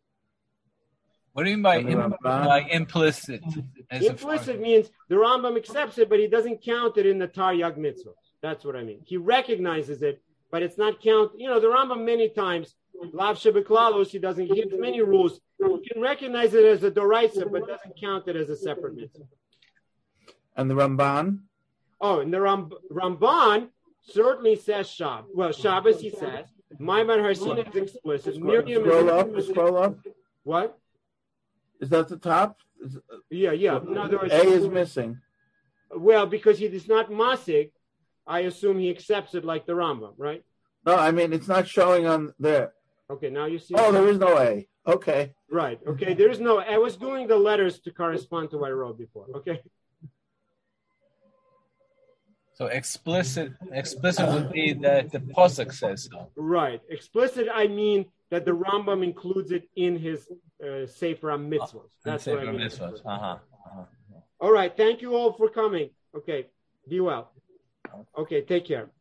What do you mean by, im- by implicit? Implicit means the Rambam accepts it, but he doesn't count it in the Taryag Mitzvah. That's what I mean. He recognizes it, but it's not count. You know, the Rambam many times, Lav Shebeklalos, he doesn't give many rules. You can recognize it as a Doraisa, but doesn't count it as a separate mitzvah. And the Ramban? Oh, and the Ram- Ramban certainly says Shabbos. Well, Shabbos he says, Maimon Har Sinai is explicit. Scroll, Miriam scroll is up, scroll up. What? Is that the top? Is, Yeah, yeah. In other words, A is missing. Well, because he is not masig, I assume he accepts it like the Rambam, right? No, I mean it's not showing on there. Okay, now you see. Oh, there is no A. Okay. Right. Okay. There is no. I was doing the letters to correspond to what I wrote before. Okay. So explicit, explicit would be that the posuk says so. Right. Explicit. I mean that the Rambam includes it in his uh, Sefer HaMitzvot. That's what I mean. Uh-huh. Uh-huh. All right. Thank you all for coming. Okay. Be well. Okay. Take care.